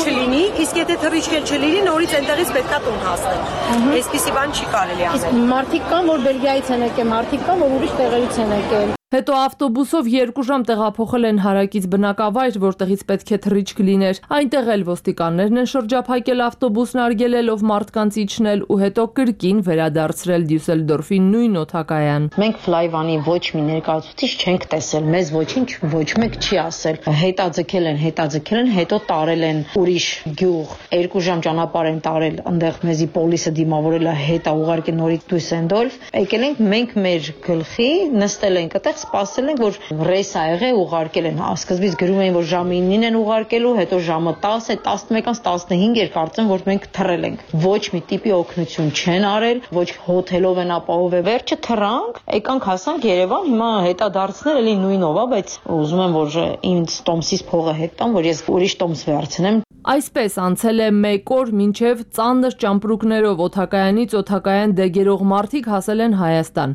չլինի, նորից այնտեղից պետքա տուն հասնեն։ Այսպիսի բան չի կարելի անել։ Իսկ մարդիկ կան, որ Բելգիայից են եկել, մարդիկ կան, որ ուրիշ տեղերից են եկել։ Հետո ավտոբուսով 2 ժամ տեղափոխել են հարակից բնակավայր, որտեղից պետք է թռիչք լիներ։ Այնտեղ էլ ոստիկաններն են շրջափակել ավտոբուսն արգելելով մարդկանց իջնել ու հետո կրկին վերադարձրել Դյուսելդորֆի նույն օդակայան։ Մենք Fly One-ի ոչ մի ներկայացուցիչ չենք տեսել, մեզ ոչինչ ոչ մեկ չի ասել։ Հետաձգել են, հետո տարել են ուրիշ գյուղ, 2 ժամ ճանապարհ են տարել, այնտեղ մեզի պոլիսը դիմավորել է, հետա ուղարկել նորից Դյուսելդորֆ։ Եկել ենք մենք մեր գլխի, նստել ենք այդտեղ սպասել ենք, որ ռեյս ա եղել, ուղարկել են։ Սկզբից գրում էին, որ ժամը 9-ին են ուղարկելու, հետո ժամը 10 է, 11-ից 15 էր, կարծեմ, որ մենք թռել ենք։ Ոչ մի տիպի օգնություն չեն արել, ոչ հոթելով են ապահովել։ Վերջը թռանք, եկանք հասանք Երևան, հիմա հետադարձնել էլի նույնով, բայց ուզում եմ, որ ինձ տոմսից փողը հետ տամ, որ ես ուրիշ տոմս վերցնեմ։ Այսպես անցել է 1 օր, մինչև ծանր ճամպրուկներով օդակայանից օդակայան դեգերող մարդիկ հասել են Հայաստան։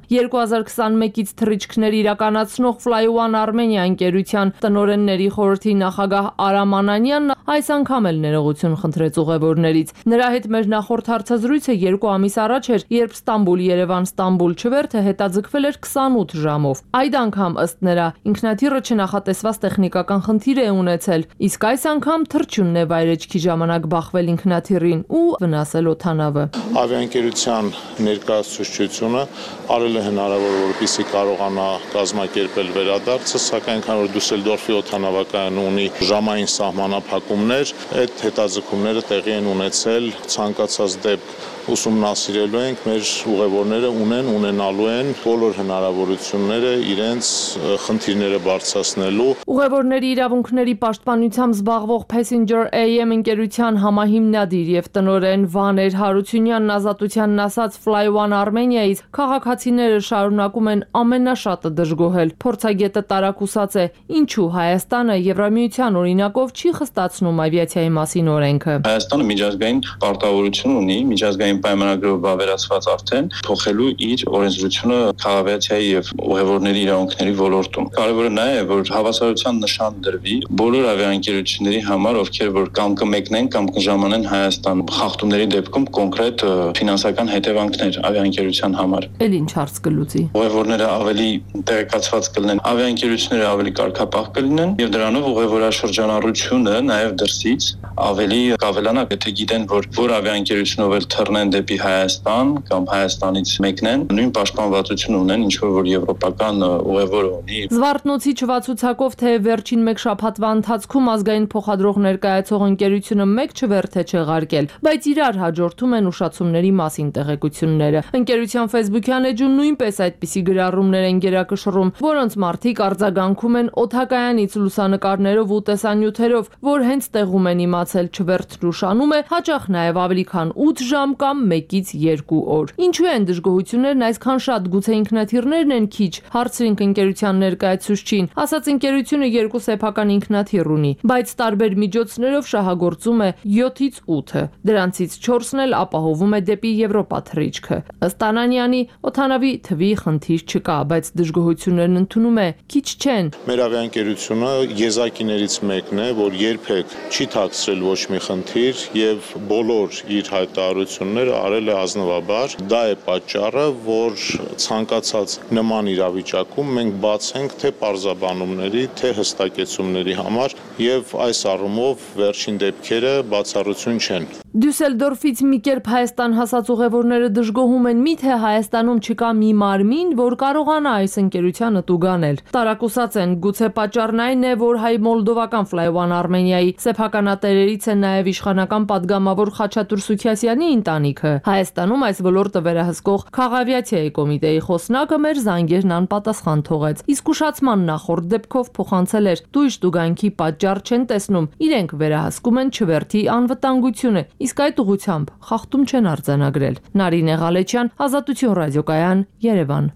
2021-ից թռիչքներ իրականացնող Fly One Armenia ընկերության տնօրենների խորհրդի նախագահ Արամ Անանյանն այս անգամ էլ ներողություն խնդրեց ուղևորներից։ Նրա հետ մեր նախորդ հարցազրույցը 2 ամիս առաջ էր, երբ Ստամբուլ-Երևան-Ստամբուլ չվերթը հետաձգվել էր 28 ժամով։ Այդ անգամ ըստ նրա ինքնաթիռը չնախատեսված տեխնիկական խնդիր է ունեցել, իսկ այս անգամ թռչյունն է վայրեջքի ժամանակ բախվել ինքնաթիռին ու վնասել օդանավը։ Ավիաընկերության ներկայացուցչությունը արել է հնարավոր, որպեսզի կարողանա կազմակերպել վերադարձը, սակայն քանի որ Դուսելդորֆի օդանավակայանը ունի ժամային սահմանափակումներ, այդ հետաձգումները տեղի են ունեցել ցանկացած դեպք ուսումնասիրելու ենք, մեր ուղևորները ունենալու են բոլոր հնարավորությունները իրենց խնդիրները բարձրացնելու։ Ուղևորների իրավունքների պաշտպանությամբ զբաղվող Passenger AM ընկերության համահիմնադիր եւ տնօրեն Վաներ Հարությունյանն ազատությանն ասաց Fly One Armenia-ից քաղաքացիները շարունակում են ամենաշատը դժգոհել։ Փորձագետը տարակուսած է, ինչու Հայաստանը Եվրամիության օրինակով չի խստացնում ավիացիայի մասին օրենքը։ Հայաստանը միջազգային պարտավորություն ունի, միջազգային պայմանագրով վավերացված արդեն փոխելու իր օրենսդրությունը քաղաքացիայի եւ ուղևորների իրավունքների ոլորտում։ Կարևորը նա է, որ հավասարության նշան դրվի բոլոր ավիաընկերությունների համար, ովքեր որ կամ կմեկնեն կամ կժամանեն Հայաստան, խախտումների դեպքում կոնկրետ ֆինանսական հետևանքներ ավիաընկերության համար։ Էլ ինչ հարց կլուծի։ Ուղևորները ավելի տեղեկացված կլինեն, ավիաընկերությունները ավելի կարգապահ կլինեն եւ դրանով ուղևորաշրջանառությունը նաեւ դրսից ավելի կավելանա, եթե գիտեն, որ ավիաընկերությունով էլ թռնեն դեպի Հայաստան կամ Հայաստանից մեկնեն, նույն պաշտպանվածություն ունեն, ինչ որ եվրոպական ուղևորը ունի։ Զվարթնոցի չվացուցակով թե վերջին 1 շաբաթվա ընթացքում ազգային փոխադրող ներկայացող ընկերությունը 1 չվերթ է չեղարկել, բայց իրար հաջորդում են ուշացումների մասին տեղեկությունները։ Ընկերության Facebook-յան էջում նույնպես այդպիսի գրառումներ են գերակշռում, որոնց մարդիկ արձագանքում են օդակայանից լուսանկարներով ու տեսանյութերով, որ հենց տեղում են իմացել չվերթն ուշանում է, հաճախ նաև ավելի քան 8 ժամ կամ 1-ից 2 օր։ Ինչու են դժգոհություններն այսքան շատ, գուցե ինքնաթիռներն են քիչ, հարցրինք ընկերության ներկայացուցչին, ասաց ընկերությունը 2 սեփական ինքնաթիռ ունի, բայց տարբեր միջոցներով շահագործում է 7-ից 8-ը, դրանցից 4-ն էլ ապահովում է դեպի Եվրոպա թռիչքը։ Ըստ Անանյանի, օդանավի թվի խնդիր չկա, բայց դժգոհություններն ընդունում է քիչ չեն։ Մեր ավիաընկերությունը եզակիներից մեկն է, որ երբեք չի թաքցրել ոչ մի խնդիր եւ բոլոր իր հայտարարությունները արել է ազնվաբար։ Դա է պատճառը, որ ցանկացած նման իրավիճակում մենք բաց ենք թե պարզաբանումների, թե հստակեցումների համար եւ այս առումով վերջին դեպքերը բացառություն չեն։ Դուսելդորֆից մի կերպ Հայաստան հասած ուղևորները դժգոհում են, միթե Հայաստանում չկա մի մարմին, որ կարողանա այս ընկերությանը տուգանել։ Տարակուսած են, գուցե պատճառն այն է, որ հայ-մոլդովական Fly One Armenia-ի սեփականատերերից է նաև իշխանական падգամավոր Խաչատուր Սուքիասյանի ընտանիքը։ Հայաստանում այս ոլորտը վերահսկող Խաղավիացիայի կոմիտեի խոսնակը մեր զանգերն անպատասխան թողեց։ Իսկ ուշացման նախորդ դեպքով փոխանցել էր՝ դույժ տուգանքի պատճառ չեն տեսնում, իրենք վերահսկում են չվերթի անվտանգությունը, իսկ այդ ուղղությամբ խախտում չեն արձանագրել։ Նարինե Ղալեչյան, Ազատություն ռադիոկայան, Երևան։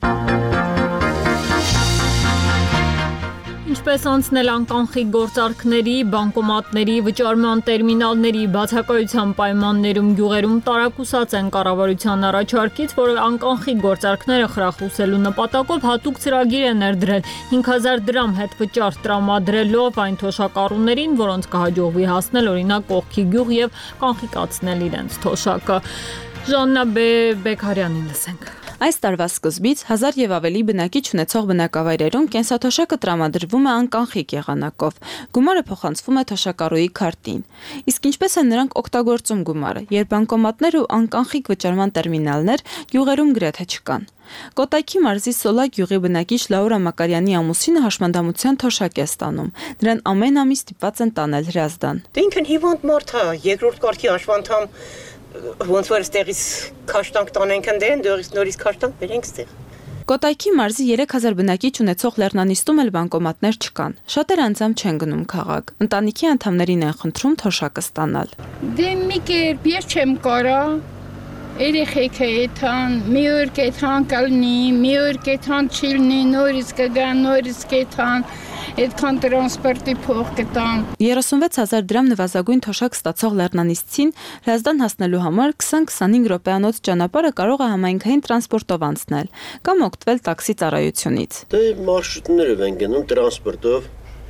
Ինչպես անցնել անկանխիկ գործարքների, բանկոմատների, վճարման տերմինալների բացակայության պայմաններում գյուղերում տարակուսած են կառավարության առաջարկից, որը անկանխիկ գործարքները խրախուսելու նպատակով հատուկ ծրագիր է ներդրել 5000 դրամ հետվճար տրամադրելով այն թոշակառուներին, որոնց կհաջողվի հասնել օրինակ Կողքի գյուղ եւ կանխիկացնել իրենց թոշակը։ Ժաննա Բեկարյանին լսենք։ Այս տարվա սկզբից 1000 եւ ավելի բնակիչ ունեցող բնակավայրերում կենսաթոշակը տրամադրվում է անկանխիկ եղանակով։ Գումարը փոխանցվում է թոշակառուի քարտին։ Իսկ ինչպես են նրանք օգտագործում գումարը, երբ բանկոմատներ ու անկանխիկ վճարման տերմինալներ գյուղերում գրեթե չկան։ Կոտայքի մարզի Սոլա գյուղի բնակիչ Լաուրա Մակարյանի ամուսինը հաշմանդամության թոշակ է ստանում։ Նրան ամեն ամիս ստիպված են տանել Հրազդան։ Դե ինքն հիվանդ մարդ է, երկրորդ կարգի հաշվանդամ ոնց որ ստեղից քաշտանք տանենք ընդեն, դեռից նորից քաշտանք բերենք ստեղ։ Կոտայքի մարզի 3000 բնակիչ ունեցող Լեռնանիստում էլ բանկոմատներ չկան։ Շատեր անձամբ չեն գնում քաղաք։ Ընտանիքի անդամներին են խնդրում թոշակը ստանալ։ Դե մի կերպ ես չեմ կարա։ Երեխեքը էթան, մի օր կեթան կալնի, մի օր կեթան չիլնի, նորից կգան, նորից կեթան, այդքան տրանսպորտի փող կտան։ 36000 դրամ նվազագույն թոշակ ստացող լեռնանիստցին Հրազդան հասնելու համար 20-25 րոպեանոց ճանապարհը կարող է համայնքային տրանսպորտով անցնել կամ օգտվել տաքսի ծառայությունից։ Դե մարշրուտներով են գնում տրանսպորտով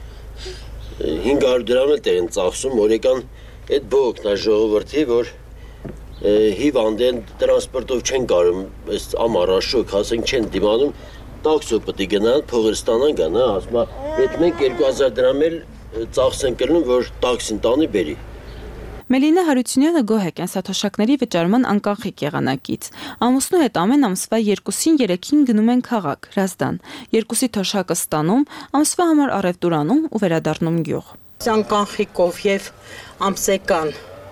500 դրամ էլ են ծախսում, օրական այդ բողոքն է ժողովրդի, որ հիվանդեն տրանսպորտով չեն կարում, այս ամառաշոկ, ասենք չեն դիմանում, տաքսով պետք է գնան, փողեր ստանան գան, ասում է, մենք 2000 դրամ էլ ծախսեն կրնում, որ տաքսին տանի բերի։ Մելինա Հարությունյանը գոհ է կենսաթոշակների վճարման անկանխիկ եղանակից։ Ամուսնու հետ ամեն ամսվա 2-ին 3-ին գնում են քաղաք, Հրազդան։ 2-ի թոշակը ստանում, ամսվա համար առևտուր անում ու վերադառնում գյուղ։ Անկանխիկով եւ ամսական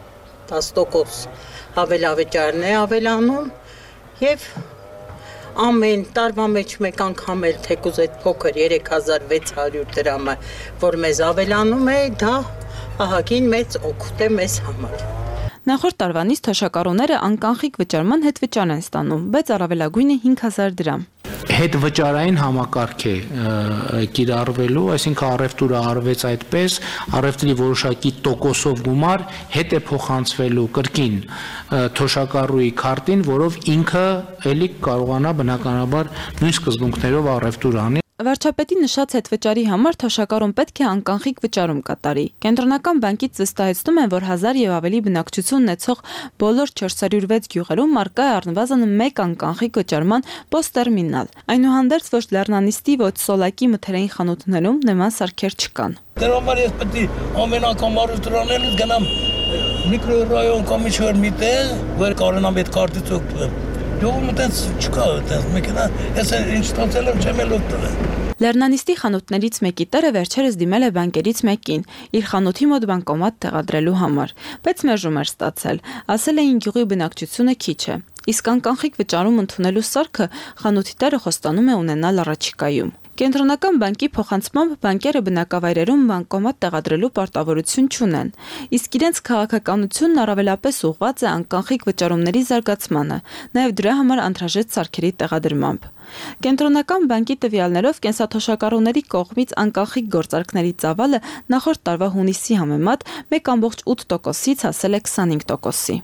10% հավելավճարն է ավելանում եւ ամեն տարվա մեջ մեկ անգամ էլ թեկուզ այդ փոքր 3600 դրամը, որ մեզ ավելանում է, դա ահագին մեծ օգուտ է մեզ համար։ Նախորդ տարվանից թոշակառուները անկանխիկ վճարման հետ վճար են ստանում, բայց առավելագույնը 5000 դրամ։ Հետ վճարային համակարգ է կիրառվելու, այսինքն առևտուրը արվեց այդպես, առևտրի որոշակի տոկոսով գումար հետ է փոխանցվելու կրկին թոշակառուի քարտին, որով ինքը էլի կարողանա բնականաբար նույն սկզբունքներով առևտուր անի։ Վարչապետի նշած հետվճարի համար թոշակառուն պետք է անկանխիկ վճարում կատարի։ Կենտրոնական բանկից վստահեցնում են, որ 1000 եւ ավելի բնակչություն ունեցող բոլոր 406 գյուղերում առկա է առնվազն 1 անկանխիկ վճարման պոստերմինալ։ Այնուհանդերձ ոչ լեռնանիստի, ոչ սոլակի մթերային խանութներում նման սարքեր չկան։ Դրա համար ես պետք է ամեն անգամ առևտուրանելուց գնամ միկրոռայոն կամ ինչ-որ մի տեղ, որ կարողանամ այդ քարտից օգտվել։ Յոմ այդպես չկա, այդպես մեքենա, ես ինչ ստացել եմ, չեմ էլ օգտվել։ Լեռնանիստի խանութներից մեկի տերը վերջերս դիմել է բանկերից մեկին, իր խանութի մոտ բանկոմատ տեղադրելու համար, բայց մերժում էր ստացել, ասել էին գյուղի բնակչությունը քիչ է։ Իսկ անկանխիկ վճարում ընդունելու սարքը խանութի տերը խոստանում է ունենալ առաջիկայում։ Կենտրոնական բանկի փոխանցմամբ բանկերը բնակավայրերում բանկոմատ տեղադրելու պարտավորություն չունեն, իսկ իրենց քաղաքականությունն առավելապես ուղղված է անկանխիկ վճարումների զարգացմանը, նաև դրա համար անհրաժեշտ սարքերի տեղադրմամբ։ Կենտրոնական բանկի տվյալներով կենսաթոշակառուների կողմից անկանխիկ գործարքների ծավալը նախորդ տարվա հունիսի համեմատ 1.8%-ից հասել է 25%-ի։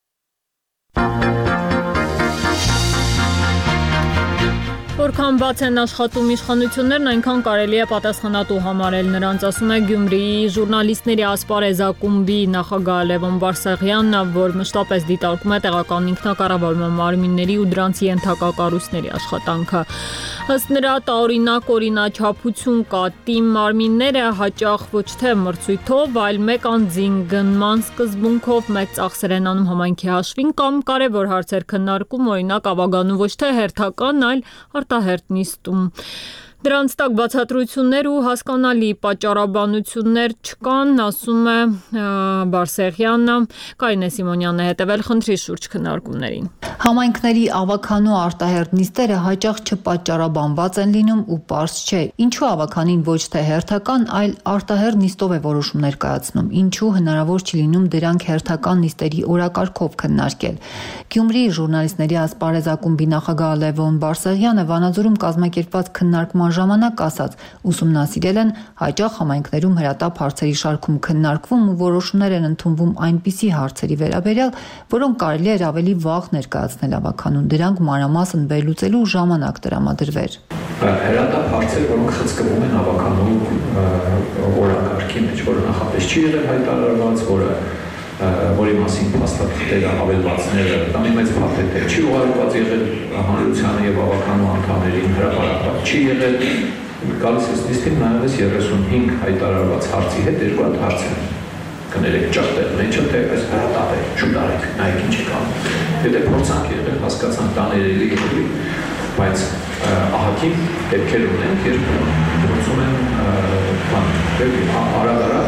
Որքան բաց են աշխատում իշխանություններն, այնքան կարելի է պատասխանատու համարել նրանց, ասում է Գյումրիի ժուրնալիստների ասպարեզ ակումբի նախագահ Լևոն Բարսեղյանն, որ մշտապես դիտարկում է տեղական ինքնակառավարման մարմինների ու դրանց ենթակա կառույցների աշխատանքը։ Ըստ նրա, տարօրինակ օրինաչափություն կա, թիմ մարմինները հաճախ ոչ թե մրցույթով, այլ մեկ անձին գնման սկզբունքով մեծ ծախսեր են անում համայնքի հաշվին կամ կարևոր հարցեր քննարկում, օրինակ ավագանու ոչ թե հերթական, այլ արտահերտ նիստում։ Դրանց տակ բացատրություններ ու հասկանալի պատճառաբանություններ չկան, ասում է Բարսեղյանը, Կարինե Սիմոնյանն է հետևել խնդրի շուրջ քննարկումներին։ Համայնքների ավագանու արտահերտ նիստերը հաճախ չպատճառաբանված են լինում ու պարզ չէ, ինչու ավագանին ոչ թե հերթական, այլ արտահերտ նիստով է որոշումներ կայացնում, ինչու հնարավոր չի լինում դրանք հերթական նիստերի օրակարգով քննարկել։ Գյումրիի ժուրնալիստների ասպարեզ ակումբի նախագահ Լևոն Բարսեղյանը Վանաձորում կազմակերպված քննարկման ժամանակ ասաց, ուսումնասիրել են հաճախ համայնքներում հրատապ հարցերի շարքում քննարկվում ու որոշումներ են ընդունվում այնպիսի հարցերի վերաբերյալ, որոնք կարելի էր ավելի վաղ ներկայացնել ավականուն, դրանք մանրամասն վերլուծելու ժամանակ տրամադրվեր։ Հրատապ հարցեր, որոնք խցկվում են ավականու օրակարգի մեջ, որը նախապես չի եղել հայտարարված, որի մասին փաստաթղթերը ավելվածները կամ մեծ փաստեր չի ուղարկված եղել հանրությանը եւ ավականու անդամներին, հրապարակված չի եղել, գալիս է նիստին նայես 35 հայտարարված հարցի հետ երկու հատ հարց են կներեք ճարտել մեջը թե այս հրատապ է շուտարեք նայեք ինչ է կանում եթե փորձանք եղել հասկացանք տաներելի գլի բայց ահագին դեպքեր ունենք երբ փորձում են արագ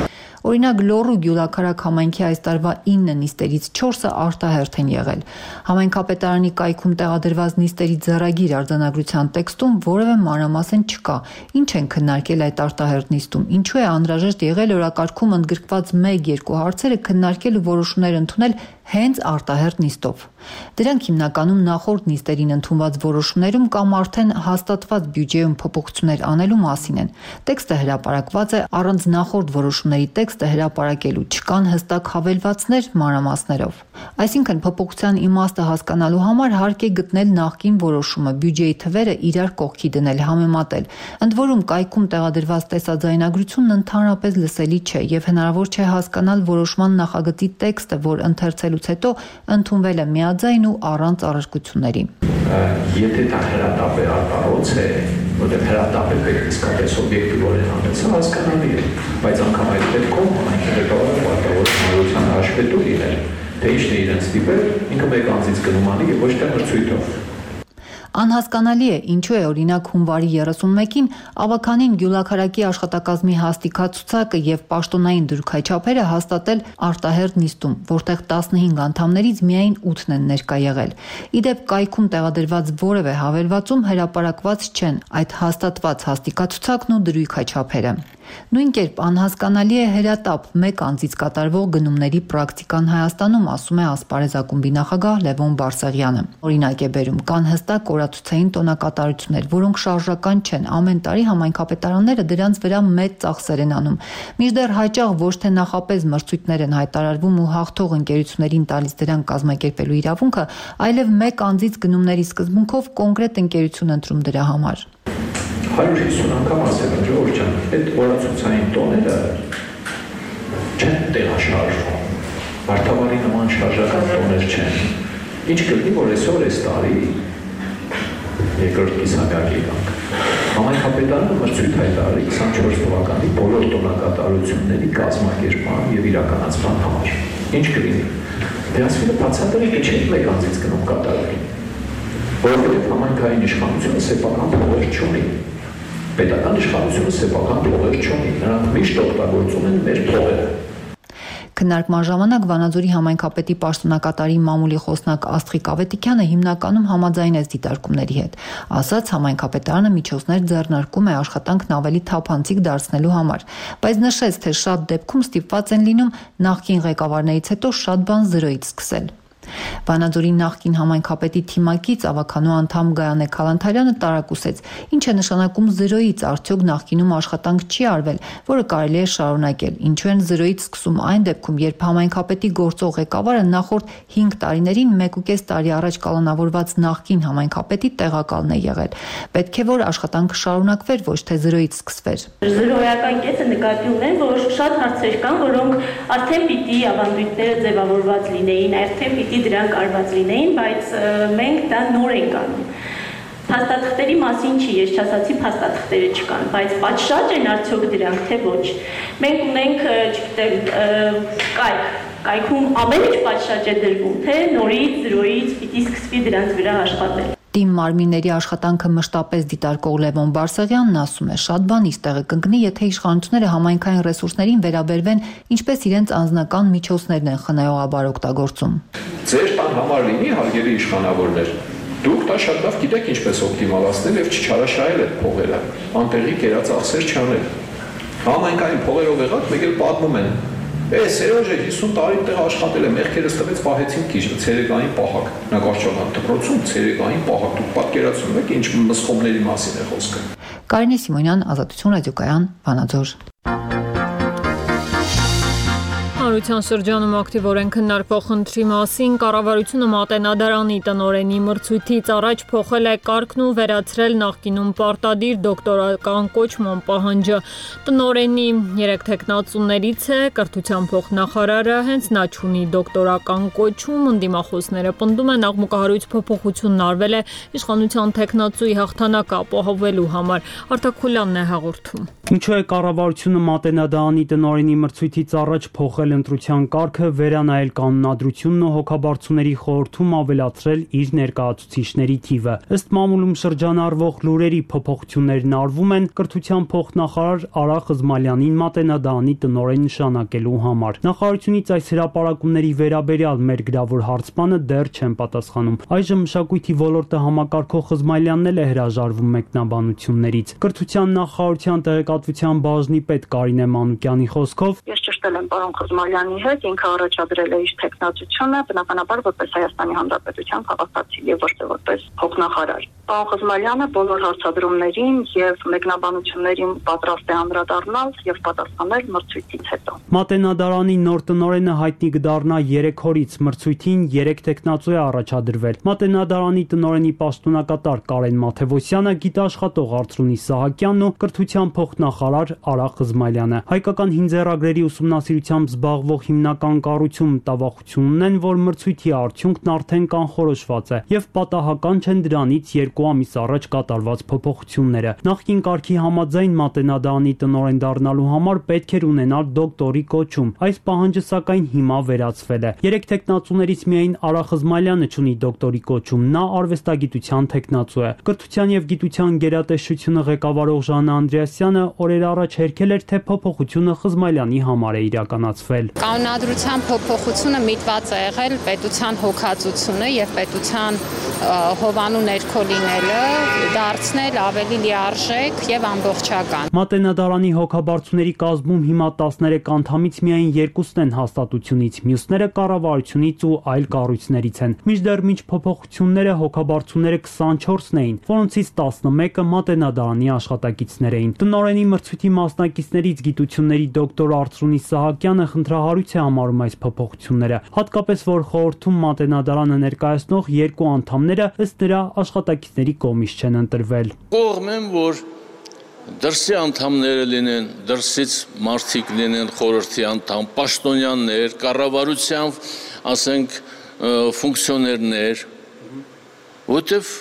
Օրինակ Լոռու գյուլաքարակ համայնքի այս տարվա 9 նիստերից 4-ը արտահերթ են եղել։ Համայնքապետարանի կայքում տեղադրված նիստերի ձեռագիր արձանագրության տեքստում որևէ մանրամասն չկա։ Ինչ են քննարկել այդ արտահերթ նիստում։ Ինչու է անհրաժեշտ եղել օրակարգում ընդգրկված 1-2 հարցերը քննարկել ու որոշումներ ընդունել հենց արտահերթ նիստով։ Դրանք հիմնականում նախորդ նիստերին ընդունված որոշումներում կամ արդեն հաստատված բյուջեում փոփոխություններ անելու մասին են։ Տեքստը հրապարակված է առանց նախորդ որոշումների տեքստը հրապարակելու, չկան հստակ հավելվածներ մանրամասներով։ Այսինքն փոփոխության իմաստը հասկանալու համար հարկ է գտնել նախկին որոշումը, բյուջեի թվերը իրար կողքի դնել, համեմատել։ Ընդ որում կայքում տեղադրված տեսաձայնագրությունն ընդհանրապես լսելի չէ եւ հնարավոր չէ հասկանալ որոշման նախագծի տեքստը, որ ընթերցելուց հետո ընդունվել է միաձայն ու առանց առարկությունների։ Եթե դա հրատապ է արտարոց է, որտեղ հրատապ է պետք իսկապես օբյեկտիվորեն անեցա, հասկանալի է, բայց անգամ այդ դեպքում համայնքի ղեկավարը պարտավոր հանրության հաշվետու լինել, թե ինչն է իրենց ստիպել, ինքը մեկ անձից գնում անի եւ ոչ թե մրցույթով։ Անհասկանալի է, ինչու է օրինակ հունվարի 31-ին ավականին գյուլաքարակի աշխատակազմի հաստիկացուցակը եւ պաշտոնային դրույքաչափերը հաստատել արտահերթ նիստում, որտեղ 15 անդամներից միայն 8-ն են ներկա եղել։ Իդեպ կայքում տեղադրված որևէ հավելվածում հրապարակված չեն այդ հաստատված հաստիկացուցակն ու դրույքաչափերը։ Նույն կերպ անհասկանալի է հրատապ մեկ անձից կատարվող գնումների պրակտիկան Հայաստանում, ասում է Ասպարեզ ակումբի նախագահ Լևոն Բարսեղյանը։ Օրինակ է բերում, կան հստակ օրացուցային տոնակատարություններ, որոնք շարժական չեն, ամեն տարի համայնքապետարանները դրանց վրա մեծ ծախսեր են անում։ Մինչդեռ հաճախ ոչ թե նախապես մրցույթներ են հայտարարվում ու հաղթող ընկերություններին տալիս դրան կազմակերպելու իրավունքը, այլև մեկ անձից գնումների սկզբունքով կոնկրետ ընկերություն ընտրում դրա համար։ 150 անգամ ասել եմ, Ժողովուրդ ջան, այդ օրացուցային տոները չեն տեղաշարժվում, մարդավարի նման շարժական տոներ չեն։ Ինչ կլինի, որ այսօր այս տարի երկրորդ կիսամյակի կանք համայնքապետարանը մրցույթ հայտարարի 24 թվականի բոլոր տոնակատարությունների կազմակերպման եւ իրականացման համար։ Ինչ կլինի։ Դե ասվելը բացատրեք, ինչ է մեկ անձից գնում կատարել։ Որովհետեւ համայնքային իշխանությունը սեփական փողեր չունի։ Պետական իշխանությունը սեփական փողեր չունի, նրանք միշտ օգտագործում են մեր փողերը։ Քննարկման ժամանակ Վանաձորի համայնքապետի պաշտոնակատարի մամուլի խոսնակ Աստղիկ Ավետիքյանը հիմնականում համաձայնեց դիտարկումների հետ։ Ասաց համայնքապետարանը միջոցներ ձեռնարկում է աշխատանքն ավելի թափանցիկ դարձնելու համար, բայց նշեց, թե շատ դեպքում ստիպված են լինում նախկին ղեկավարներից հետո շատ բան զրոյից սկսել։ Վանաձորի նախկին համայնքապետի թիմակից ավականու անդամ Գայանե Քալանթարյանը տարակուսեց, ինչ է նշանակում զրոյից, արդյոք նախկինում աշխատանք չի արվել, որը կարելի է շարունակել, ինչու են զրոյից սկսում այն դեպքում, երբ համայնքապետի գործող ղեկավարը նախորդ 5 տարիներին 1.5 տարի առաջ կալանավորված նախկին համայնքապետի տեղակալն է եղել։ Պետք է որ աշխատանքը շարունակվեր, ոչ թե զրոյից սկսվեր։ Զրոյական կետը նկատի ունեն, որ շատ հարցեր կան, որոնք արդեն պիտի ավանդույթները ձևավորված լինեին, արդեն պիտի դրանք արված լինեին, բայց մենք դա նոր ենք անում։ Փաստաթղթերի մասին չի, ես չասացի փաստաթղթերը չկան, բայց պատշաճ են արդյոք դրանք, թե ոչ։ Մենք ունենք, չգիտեմ, կայքում ամեն ինչ պատշաճ է դրվում, թե նորից, զրոյից պիտի սկսվի դրանց վրա աշխատել։ Տիմ մարմինների աշխատանքը մշտապես դիտարկող Լևոն Բարսեղյանն ասում է, շատ բան իր տեղը կընկնի, եթե իշխանությունները համայնքային ռեսուրսներին վերաբերվեն, ինչպես իրենց անձնական միջոցներն են խնայողաբար օգտագործում։ Ձեր տան համար լինի հարգելի իշխանավորներ, դուք դա շատ լավ գիտեք ինչպես օպտիմալացնել եւ չչարաշահել այդ փողերը, անտեղի կերած աղսեր չանել։ Համայնքային փողերով եղած մեկ էլ պատմում են Սերոժը 50 տարի տեղ աշխատել է, մեղքերս տվեց պահեցին քիչ, ցերեկային պահակ։ Նա կարճական դպրոցում ցերեկային պահակ, դուք պատկերացնում եք ինչ մսխոմների մասին է խոսքը։ Կարինե Սիմոնյան, Ազատություն ռադիոկայան, Վանաձոր։ Հանրության շրջանում ակտիվորեն քննարկվող խնդրի մասին կառավարությունը Մատենադարանի տնօրենի մրցույթից առաջ փոխել է կարգն ու վերացրել նախկինում պարտադիր դոկտորական կոչման պահանջը։ Տնօրենի 3 թեկնածուներից է կրթության փոխնախարարը, հենց նա չունի դոկտորական կոչում, ընդդիմախոսները պնդում են աղմուկահարույց փոփոխությունն արվել է իշխանության թեկնածուի հաղթանակը ապահովելու համար։ Արտակ Խուլյանն է հաղորդում։ Ինչու է կառավարությունը Մատենադարանի տնօրենի մրցույթից առաջ փոխել ընտրության կարգը, վերանայել կանոնադրությունն ու հոգաբարձուների խորհրդում ավելացրել իր ներկայացուցիչների թիվը։ Ըստ մամուլում շրջանառվող լուրերի փոփոխություններն արվում են կրթության փոխնախարար Արա Խզմալյանին Մատենադարանի տնօրեն նշանակելու համար։ Նախարարությունից այս հրապարակումների վերաբերյալ մեր գրավոր հարցմանը դեռ չեն պատասխանում։ Այժմ մշակույթի ոլորտը համակարգող Խզմալյանն էլ է հրաժարվում մեկնաբանություններից։ Կրթության նախարարության տեղեկատվության բաժնի պետ Կարինե Մանուկյանի խոսքով Ես ճշտել եմ պարոն Խզմալյանի հետ, ինքը առաջադրել է իր տեխնացությունը, բնականաբար որպես Հայաստանի Հանրապետության քաղաքացի եւ ոչ թե որպես փոխնախարար։ Պարոն Խզմալյանը բոլոր հարցադրումներին եւ մեկնաբանություններին պատրաստ է անդրադառնալ եւ պատասխանել մրցույթից հետո։ Մատենադարանի նոր տնօրենը հայտնի կդառնա 3 օրից, մրցույթին 3 տեխնացու է առաջադրվել։ Մատենադարանի տնօրենի պաշտոնակատար Կարեն Մաթևոսյանը, գիտաշխատող Արծրունի Սահակյանն ու կրթության փոխնախարար Արա Խզմալյանը։ Հայկական հինձեռագրերի ուսումնասիրությամբ զբաղվող հիմնական կառույցում մտավախություն ունեն, որ մրցույթի արդյունքն արդեն կանխորոշված է եւ պատահական չեն դրանից 2 ամիս առաջ կատարված փոփոխությունները։ Նախկին կարգի համաձայն Մատենադարանի տնօրեն դառնալու համար պետք էր ունենալ դոկտորի կոչում։ Այս պահանջը սակայն հիմա վերացվել է։ 3 տեխնացուներից միայն Արա Խզմալյանը ունի դոկտորի կոչում, նա արվեստագիտության տեխնացու է։ Կրթության եւ գիտության գերատեսչությունը ղեկավարող Ժանա Անդրեասյանը օրեր առաջ հերքել էր, թե փոփոխությունը Խզմալյանի համար է իրականացվել։ Կանոնադրության փոփոխությունը միտված է եղել պետության հոգացությունը եւ պետության հովանու ներքո լինելը դարձնել ավելի լիարժեք եւ ամբողջական։ Մատենադարանի հոգաբարձուների կազմում հիմա 13 անդամից միայն 2-ն են հաստատությունից, մյուսները կառավարությունից ու այլ կառույցներից են։ Մինչդեռ մինչ փոփոխությունները հոգաբարձուները 24-ն էին, որոնցից 11-ը Մատենադարանի աշխատակիցներ էին։ Տնօրենի մրցույթի մասնակիցներից գիտությունների դոկտոր Արծրունի Սահակյանը խնդրահարույց է համարում այս փոփոխությունները, հատկապես որ խորհրդում Մատենադարանը ներկայացնող 2 անդամները ըստ նրա աշխատակիցների կողմից չեն ընտրվել։ Կողմեմ, որ դրսի անդամները լինեն, դրսից մարդիկ լինեն, խորհրդի անդամ, պաշտոնյաներ, կառավարության, ասենք, ֆունկցիոներներ, որտեվ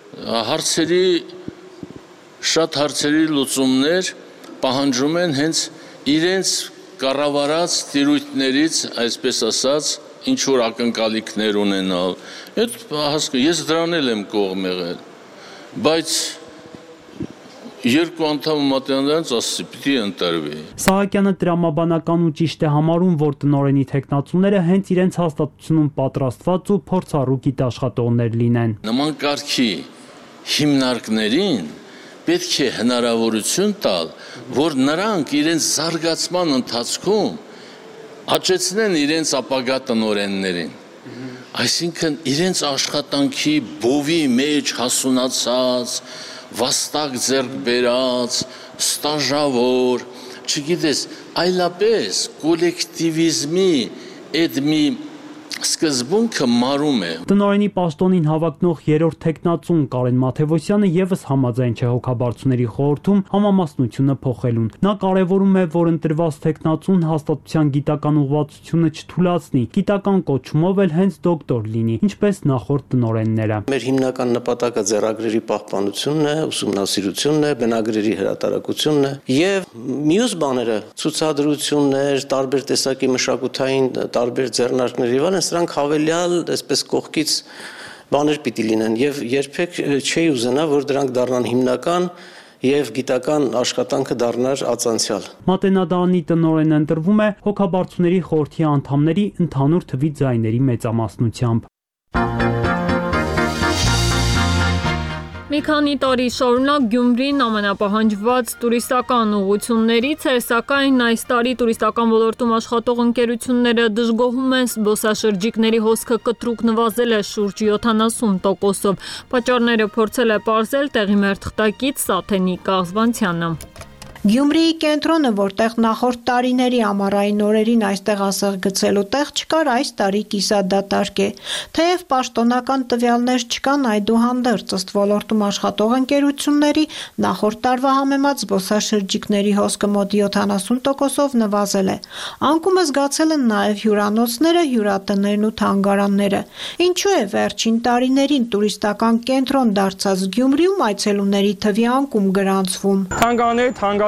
շատ հարցերի լուծումներ պահանջում են հենց իրենց կառավարած տիրույթներից, այսպես ասած, ինչ որ ակնկալիքներ ունենալ։ Ես դրան եմ կողմ եղել, բայց 2 անդամ Մատենադարանից ասեցի պիտի ընտրվի։ Սահակյանը տրամաբանական ու ճիշտ է համարում, որ տնօրենի տեխնացուները հենց իրենց հաստատությունում պատրաստված ու փորձառու գիտաշխատողներ լինեն։ Նման կարգի հիմնարկներին պետք է հնարավորություն տալ, որ նրանք իրենց զարգացման ընթացքում աճեցնեն իրենց ապագա տնօրեններին։ Այսինքն իրենց աշխատանքի բովի մեջ հասունացած, վաստակ ձեռք բերած, ստաժավոր, չգիտես, այլապես կոլեկտիվիզմի այդ մի սկզբունքը մարում է։ Տնօրենի պաշտոնին հավակնող 3-րդ տեխնացուն Կարեն Մաթևոսյանը եւս համաձայն չէ հոգաբարձուների խորհրդում համամասնությունը փոխելուն։ Նա կարևորում է, որ ընտրված տեխնացուն հաստատության գիտական ուղղվածությունը չթուլացնի, գիտական կոչումով էլ հենց դոկտոր լինի, ինչպես նախորդ տնօրենները։ Մեր հիմնական նպատակը ձեռագրերի պահպանությունն է, ուսումնասիրությունն է, բնագրերի հրատարակությունն է եւ մյուս բաները, ցուցադրություններ, տարբեր տեսակի մշակութային տարբեր ձեռնարկներ եւ սրանք հավելյալ, այսպես կողքից բաներ պիտի լինեն եւ երբեք չի ուզենա, որ դրանք դառնան հիմնական եւ գիտական աշխատանքը դառնար ածանցյալ։ Մատենադարանի տնօրենը ընտրվում է հոգաբարձուների խորհրդի անդամների ընդհանուր թվի ձայների մեծամասնությամբ։ Մի քանի տարի շարունակ Գյումրին ամենապահանջված տուրիստական ուղղություններից էր, սակայն այս տարի տուրիստական ոլորտում աշխատող ընկերությունները դժգոհում են զբոսաշրջիկների հոսքը կտրուկ նվազել է շուրջ 70%-ով։ Պատճառները փորձել է պարզել տեղի մեր թղթակից Սաթենիկ Աղզվանցյանը։ Գյումրիի կենտրոնը, որտեղ նախորդ տարիների ամառային օրերին այստեղ ասեղ գցելու տեղ չկար, այս տարի կիսադատարկ է։ Թեև պաշտոնական տվյալներ չկան, այդուհանդերձ ըստ ոլորտում աշխատող ընկերությունների նախորդ տարվա համեմատ զբոսաշրջիկների հոսքը մոտ 70%-ով նվազել է։ Անկումը զգացել են նաև հյուրանոցները, հյուրատներն ու թանգարանները։ Ինչու է վերջին տարիներին տուրիստական կենտրոն դարձած Գյումրիում այցելուների թվի անկում գրանցվում։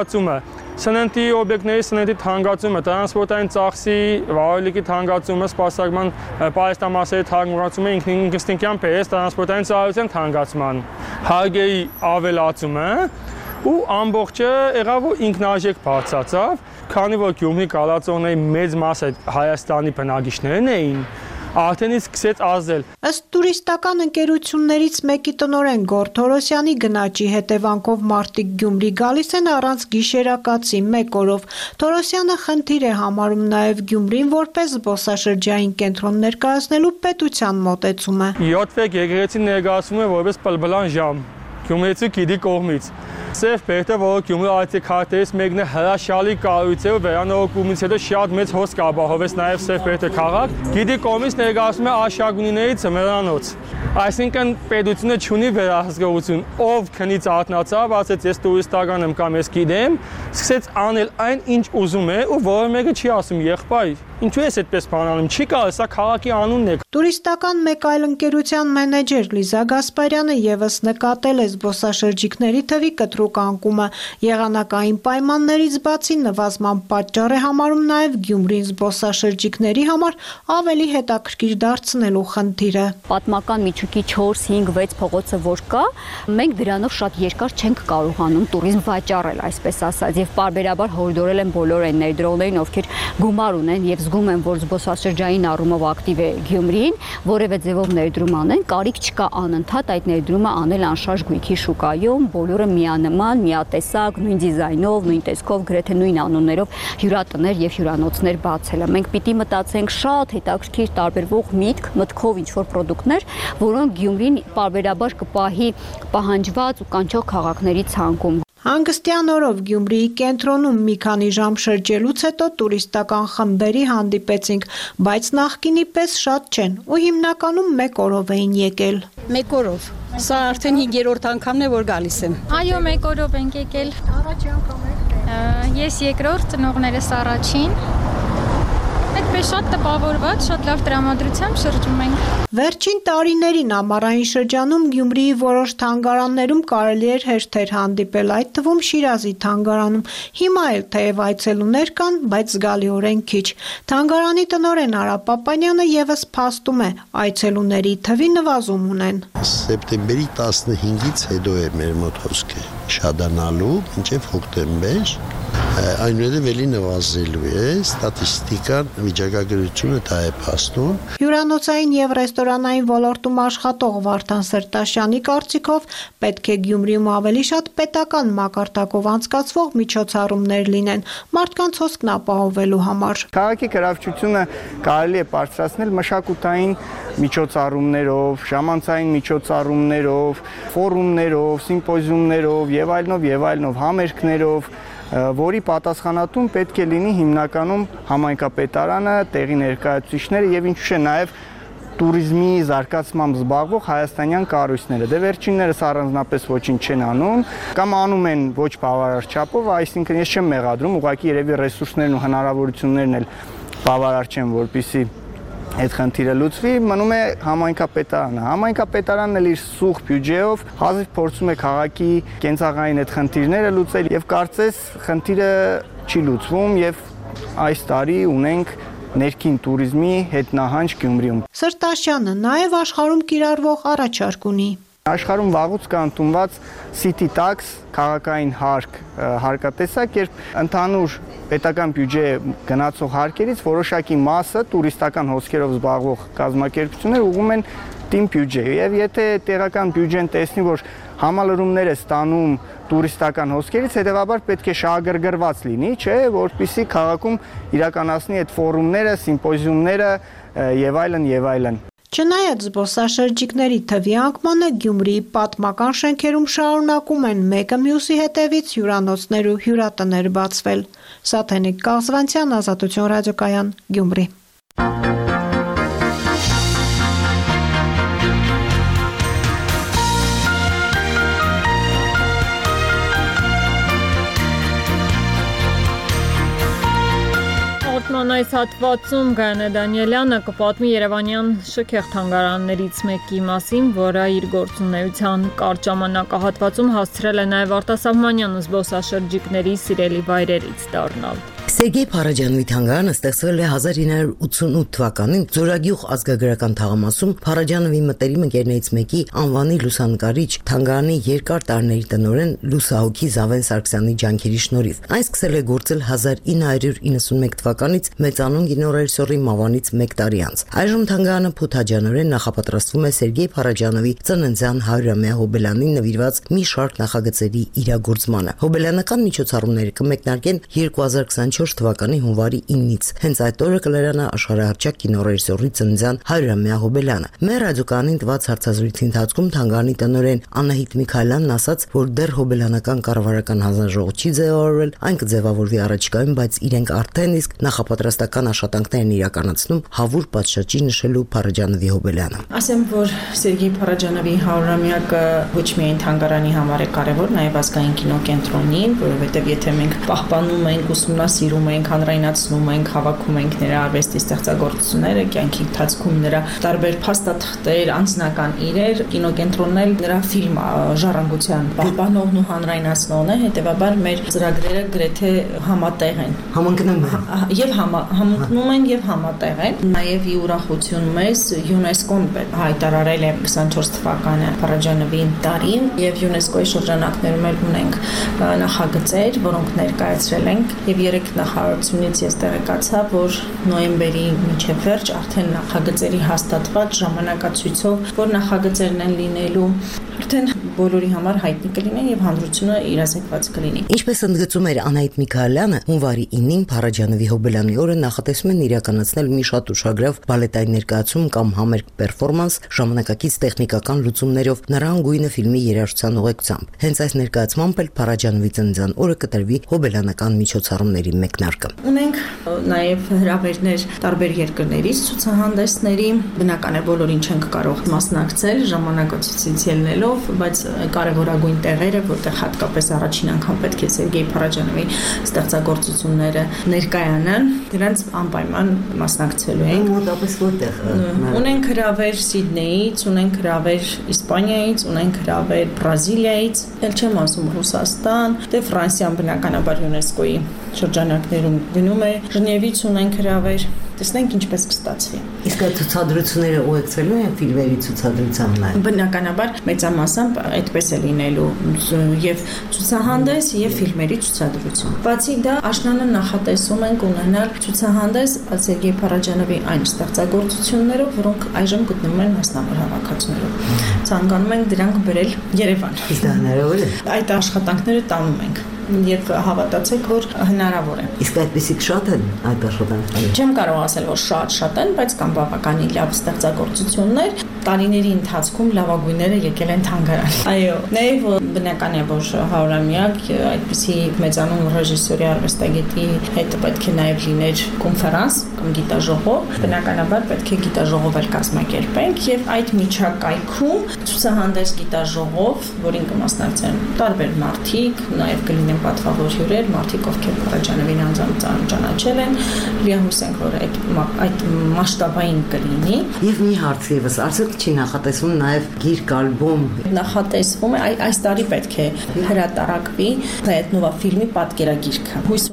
թանկացումը, սննդի օբյեկտների սննդի թանկացումը, տրանսպորտային ծախսի վարելիքի թանկացումը, սպասարկման պահեստամասերի թանկացումը ինքնինքնությամբ է տրանսպորտային ծառայության թանկացման, հարկերի ավելացումը ու ամբողջը եղավ ու ինքնարժեք բարձրացավ, քանի որ Գյումրի կալացողների մեծ մասը Հայաստանի բնակիչներն էին, արդեն իսկ սկսեց ազդել։ Ըստ տուրիստական ընկերություններից մեկի տնօրեն Գորգ Թորոսյանի գնաճի հետևանքով մարդիկ Գյումրի գալիս են առանց գիշերակացի մեկ օրով։ Թորոսյանը խնդիր է համարում նաև Գյումրին որպես զբոսաշրջային կենտրոն ներկայացնելու պետության մոտեցումը։ 7 եկեղեցին ներկայացվում է որպես պլպլան ժամ Գյումրիցի գիդի կողմից։ Սև Բերդը, որը Գյումրի այցեքարտերից մեկն է, հրաշալի կառույց է ու վերանորոգումից հետո շատ մեծ հոսք ապահովեց նաև Սև Բերդը քաղաք։ Գիդի կողմից ներկայացվում է Աշակունիների ծմրանոց։ Այսինքն պետությունը չունի վերահսկողություն, ով քնից արթնացավ, ասեց ես տուրիստական եմ կամ ես գիտեմ, սկսեց անել այն, ինչ ուզում է ու որը մեկը չի ասում եղբայր, ինչու ես այդպես բան անում, չի կարելի, սա քաղաքի անունն է։ Տուրիստական մեկ այլ ընկերության մենեջեր Լիզա Գասպարյանը եւս նկատել է զբոսաշրջիկների թվի կտրուկ անկումը։ Եղանակային պայմաններից բացի նվազման պատճառ է համարում նաև Գյումրին զբոսաշրջիկների համար ավելի հետաքրքիր դարձնելու խնդիրը։ Պատմական միջուկի 4, 5, 6 փողոցը որ կա, մենք դրանով շատ երկար չենք կարողանում տուրիզմ վաճառել, այսպես ասած, եւ պարբերաբար հորդորել են բոլոր այն ներդրողներին, ովքեր գումար ունեն եւ զգում են, որ զբոսաշրջային առումով ակտիվ է Գյումրին, որևէ ձևով ներդրում անեն, կարիք չկա անընդհատ այդ ներդրումը անել անշարժ գույքի շուկայում, բոլորը միանման, միատեսակ, նույն դիզայնով, նույն տեսքով, գրեթե նույն անուններով հյուրատներ եւ հյուրանոցներ բացելը։ Մենք պիտի մտածենք շատ հետաքրքիր տարբերվող մտքով ինչ-որ պրոդուկտներ, որոնք Գյումրին պարբերաբար կպահի պահանջված ու կանչող քաղաքների ցանկում։ Հանգստյան օրով Գյումրիի կենտրոնում մի քանի ժամ շրջելուց հետո տուրիստական խմբերի հանդիպեցինք, բայց նախկինի պես շատ չեն ու հիմնականում մեկ օրով էին եկել։ Մեկ օրով։ Սա արդեն 5-րդ անգամն է, որ գալիս եմ։ Այո, մեկ օրով ենք եկել։ Առաջի անգամ եք։ Ես երկրորդ, ծնողներս առաջին։ Այդպես շատ տպավորված, շատ լավ տրամադրությամբ շրջում ենք։ Վերջին տարիներին ամառային շրջանում Գյումրիի որոշ թանգարաններում կարելի էր հերթեր հանդիպել, այդ թվում Շիրազի թանգարանում։ Հիմա էլ թեև այցելուներ կան, բայց զգալիորեն քիչ։ Թանգարանի տնօրեն Արա Պապանյանը եւս փաստում է, այցելուների թվի նվազում ունեն։ Սեպտեմբերի 15-ից հետո է մեր մոտ հոսքը շատանալու, մինչև հոկտեմբեր այնուհետև էլի նվազելու է, ստատիստիկան վիճակագրությունը դա է փաստում։ Հյուրանոցային եւ ռեստորանային ոլորտում աշխատող Վարդան Սրտաշյանի կարծիքով պետք է Գյումրիում ավելի շատ պետական մակարդակով անցկացվող միջոցառումներ լինեն մարդկանց հոսքն ապահովելու համար։ Քաղաքի գրավչությունը կարելի է բարձրացնել մշակութային միջոցառումներով, ժամանցային միջոցառումներով, ֆորումներով, սիմպոզիումներով եւ այլնով, համերգներով, որի պատասխանատուն պետք է լինի հիմնականում համայնքապետարանը, տեղի ներկայացուցիչները եւ ինչու՞ չէ նաեւ տուրիզմի զարգացմամբ զբաղվող հայաստանյան կառույցները։ Դե վերջիններս առանձնապես ոչինչ չեն անում, կամ անում են ոչ բավարար չափով, այսինքն ես չեմ մեղադրում, ուղղակի երևի ռեսուրսներն ու հնարավորություններն էլ բավարար չեն, որպեսզի այդ խնդիրը լուծվի, մնում է համայնքապետարանը։ Համայնքապետարանն էլ իր սուղ բյուջեով հազիվ փորձում է քաղաքի կենցաղային այդ խնդիրները լուծել եւ կարծես խնդիրը չի լուծվում եւ այս տարի ունենք ներքին տուրիզմի հետ նահանջ Գյումրիում։ Սրտաշյանը նաեւ աշխարհում կիրառվող առաջարկ ունի։ Աշխարհում վաղուց կա ընդունված city tax, քաղաքային հարկ, հարկատեսակ, երբ ընդհանուր պետական բյուջե գնացող հարկերից որոշակի մասը տուրիստական հոսքերով զբաղվող կազմակերպություններ ուղղում են թիմ բյուջե։ Եվ եթե տեղական բյուջեն տեսնի, որ համալրումներ է ստանում տուրիստական հոսքերից, հետևաբար պետք է շահագրգռված լինի, չէ, որպեսզի քաղաքում իրականացնի այդ ֆորումները, սիմպոզիումները եւ այլն։ Չնայած զբոսաշրջիկների թվի անկմանը, Գյումրիի պատմական շենքերում շարունակում են մեկը մյուսի հետևից հյուրանոցներ ու հյուրատներ բացվել։ Սաթենիկ Կազվանցյան, Ազատություն ռադիոկայան, Գյումրի։ Այս այս հատվածում Գայանե Դանիելյանը կպատմի Երևանյան շքեղ թանգարաններից մեկի մասին, որը իր գործունեության կարճ ժամանակահատվածում հասցրել է նաև արտասահմանյան զբոսաշրջիկների սիրելի վայրերից դառնալ։ Սերգեյ Փարաջանովի թանգարանը ստեղծվել է 1988 թվականին Ձորագյուղ ազգագրական թաղամասում Փարաջանովի մտերիմ ընկերներից մեկի անվանի լուսանկարիչ թանգարանի երկար տարիների տնօրեն լուսահոգի Զավեն Սարգսյանի ջանքերի շնորհիվ։ Այն սկսել է գործել 1991 թվականից մեծանուն կինոռեժիսորի մահվանից 1 տարի անց։ Այժմ թանգարանը փութաջանորեն նախապատրաստվում է Սերգեյ Փարաջանովի ծննդյան 100-ամյա հոբելյանին նվիրված մի շարք նախագծերի իրագործմանը։ Հոբելյանական միջոցառումները կմեկնարկեն 2024 թվականի հունվարի 9-ից։ Հենց այդ օրը կլերանա աշխարհահռչակ կինոռեժիսորի ծննդյան 100-ամյա հոբելյանը։ Մեր ռադիոկայանին տված հարցազրույցի ընթացքում թանգարանի տնօրեն Անահիտ Միքայելյանն ասաց, որ դեռ հոբելյանական կառավարական հանձնաժողով չի ձևավորվել, այն կձևավորվի առաջիկայում, բայց իրենք արդեն իսկ նախապատրաստական աշխատանքներ են իրականացնում հավուր պատշաճի նշելու Փարաջանովի հոբելյանը։ Ասեմ, որ Սերգեյ Փարաջանովի 100-ամյակը ոչ միայն թանգարանի համար է կարևոր, նաև ազգային կինոկենտրոնի, որովհետև եթե մենք պահպանում ենք, ուսումնասիրում ենք, հանրայնացնում ենք, հավաքում ենք նրա արվեստի ստեղծագործությունները, կյանքի ընթացքում նրա տարբեր փաստաթղթեր, անձնական իրեր, կինոկենտրոնն էլ նրա ֆիլմ ժառանգության պահպանողն ու հանրայնացնողն է, հետևաբար մեր ծրագրերը գրեթե համատեղ են։ Համընկնում են։ Եվ համընկնում են եւ համատեղ են։ Նաեւ ի ուրախություն մեզ ՅՈՒՆԵՍԿՕ-ն հայտարարել է 24 թվականը Փարաջանովի տարին եւ ՅՈՒՆԵՍԿՕ-ի շրջանակներում էլ ունենք նախագծեր, որոնք ներկայացրել ենք եւ 3 նախարարությունից ես տեղեկացա, որ նոյեմբերի մինչև վերջ արդեն նախագծերի հաստատված ժամանակացույցով, որ նախագծերն են լինելու, արդեն բոլորի համար հայտնի կլինեն եւ հանրությունը իրազեկված կլինի։ Ինչպես ընդգծում էր Անահիտ Միքայելյանը, հունվարի 9-ին Փարաջանովի հոբելյանի օրը նախատեսում են իրականացնել մի շատ ուշագրավ բալետային ներկայացում կամ համերգ պերֆորմանս ժամանակակից տեխնիկական լուծումներով նրան գույնը ֆիլմի երաժշտության ուղեկցությամբ։ Հենց այս ներկայացմամբ էլ Փարաջանովի ծննդյան օրը կտրվի հոբելյանական միջոցառումների մեկնարկը։ Ունենք նաև հրավերներ տարբեր երկրներից ցուցահանդեսների, բնական է բոլորին չենք կարող մասնակցել ժամանակացույցից ելնելով, բայց կարևորագույն տեղերը, որտեղ հատկապես առաջին անգամ պետք է Սերգեյ Փարաջանովի ստեղծագործությունները ներկայանան, դրանց անպայման մասնակցելու ենք։ Մոտապես որտեղ։ Ունենք հրավեր Սիդնեից, ունենք հրավեր Իսպանիայից, ունենք հրավեր Բրազիլիայից, ել չեմ ասում Ռուսաստան, դե Ֆրանսիան բնականաբար ՅՈՒՆԵՍԿՕ-ի շրջանակներում գնում է, Ժնևից ունենք հրավեր, տեսնենք ինչպես կստացվի։ Իսկ այդ ցուցադրությունները ուղեկցելու են ֆիլմերի ցուցադրության նաև։ Բնականաբար մեծամասամբ այդպես է լինելու եւ ցուցահանդես եւ ֆիլմերի ցուցադրություն։ Բացի դա, աշնանը նախատեսում ենք ունենալ ցուցահանդես Սերգեյ Փարաջանովի այն ստեղծագործություններով, որոնք այժմ գտնվում են մասնավոր հավաքածուներում։ Ցանկանում ենք դրանք բերել Երևան։ Իսկ դա հնարավոր է։ Այդ աշխատանքները տանում ենք եւ հավատացեք, որ հնարավոր է։ Իսկ այդպիսիք շատ են այդ աշխատանքները։ Չեմ կարող ասել, որ շատ են, բայց կան բավականին լավ ստեղծագործություններ։ Տարիների ընթացքում լավագույնները եկել են թանգարան։ Այո, նաև բնական է, որ 100-ամյակ այդպիսի մեծանուն ռեժիսորի արվեստագետի հետ պետք է նաև լիներ կոնֆերանս կամ գիտաժողով։ Բնականաբար պետք է գիտաժողով էլ կազմակերպենք եւ այդ միջակայքում ցուցահանդես գիտաժողով, որին կմասնակցեն տարբեր մարդիկ, նաև կլինեն պատվավոր հյուրեր, մարդիկ, ովքեր Փարաջանովին անձամբ ճանաչել են, լիահույս ենք, որ այդ մասշտաբային կլինի։ Եվ մի հարց եւս, արդյոք չի նախատեսվում նաև գիրք, ալբոմ։ Նախատեսվում է այս տարի պետք է հրատարակվի Հայտնովա ֆիլմի պատկերագիրքը։ Հույս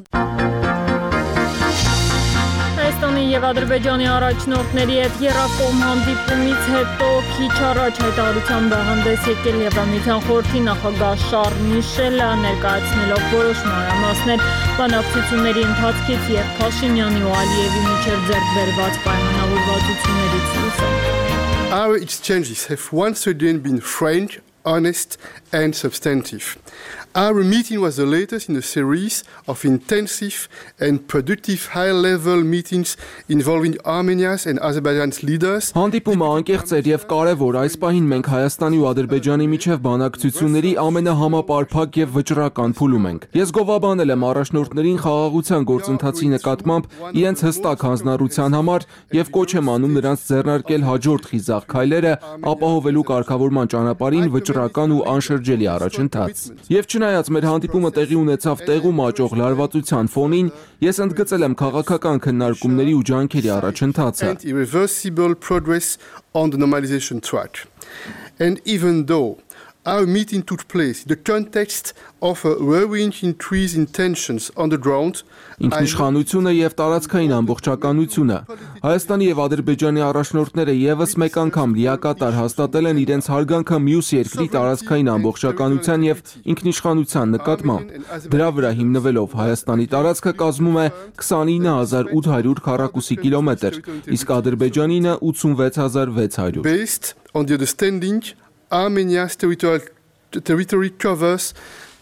Հայաստանի եւ Ադրբեջանի առաջնորդների հետ եռակողմ հանդիպումից հետո քիչ առաջ հայտարարությամբ հանդես եկել Եվրամիության խորհրդի նախագահ Շարլ Միշելը ներկայացնելով որոշ մանրամասներ բանակցությունների ընթացքից եւ Փաշինյանի ու Ալիևի միջև ձեռք բերված պայմանավորվածություններից լուսանկարել։ Our exchanges have once again been frank, honest and substantive. Our meeting was the latest in a series of intensive and productive high-level meetings involving Armenia's and Azerbaijan's leaders. Հանդիպումը անկեղծ էր եւ կարեւոր։ Այս պահին մենք Հայաստանի ու Ադրբեջանի միջև բանակցությունների ամենահամապարփակ եւ վճռական փուլում ենք։ Ես գովաբանել եմ առաջնորդներին խաղաղության գործընթացի նկատմամբ իրենց հստակ հանձնառության համար եւ կոչ եմ անում նրանց ձեռնարկել հաջորդ խիզախ քայլերը ապահովելու կարգավորման ճանապարհին վճռական ու անշրջելի առաջընթաց։ Եվ չնայած մեր հանդիպումը տեղի ունեցավ տեղում աճող լարվածության ֆոնին, ես ընդգծել եմ քաղաքական քննարկումների ու ջանքերի առաջընթացը։ And even though our meeting took place in the context of a worrying increase in tensions on the ground, Ինքնիշխանությունը եւ տարածքային ամբողջականությունը Հայաստանի եւ Ադրբեջանի առաջնորդները եւս մեկ անգամ լիակատար հաստատել են իրենց հարգանքը մյուս երկրի տարածքային ամբողջականության եւ ինքնիշխանության նկատմամբ։ Դրա վրա հիմնվելով Հայաստանի տարածքը կազմում է 29800 քառակուսի կիլոմետր, իսկ Ադրբեջանինը 86600։ Based on the understanding, Armenia's territory covers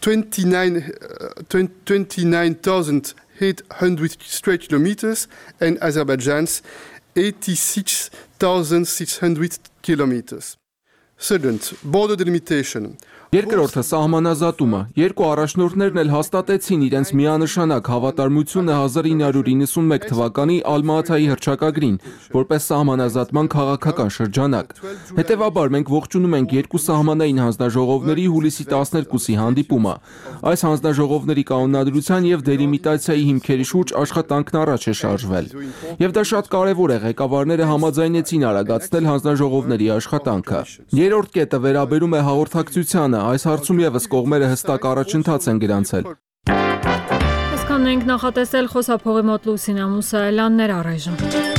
29,800 square kilometers and Azerbaijan's 86,600 kilometers. Second, border delimitation. Երկրորդը սահմանազատումը։ Երկու առաջնորդներն էլ հաստատեցին իրենց միանշանակ հավատարմությունը 1991 թվականի Ալմա-Աթայի հռչակագրին, որպես սահմանազատման քաղաքական շրջանակ։ Հետևաբար մենք ողջունում ենք երկու սահմանային հանձնաժողովների հուլիսի 12-ի հանդիպումը։ Այս հանձնաժողովների կանոնադրության եւ դելիմիտացիայի հիմքերի շուրջ աշխատանքն առաջ է շարժվել։ Եվ դա շատ կարեւոր է, ղեկավարները համաձայնեցին արագացնել հանձնաժողովների աշխատանքը։ Երրորդ կետը վերաբերում է հաղորդակցությանը։ Այս հարցում եւս կողմերը հստակ առաջընթաց են գրանցել։ Այսքանն ենք նախատեսել խոսափողի մոտ Լուսինա Մուսայելյաններ առայժմ։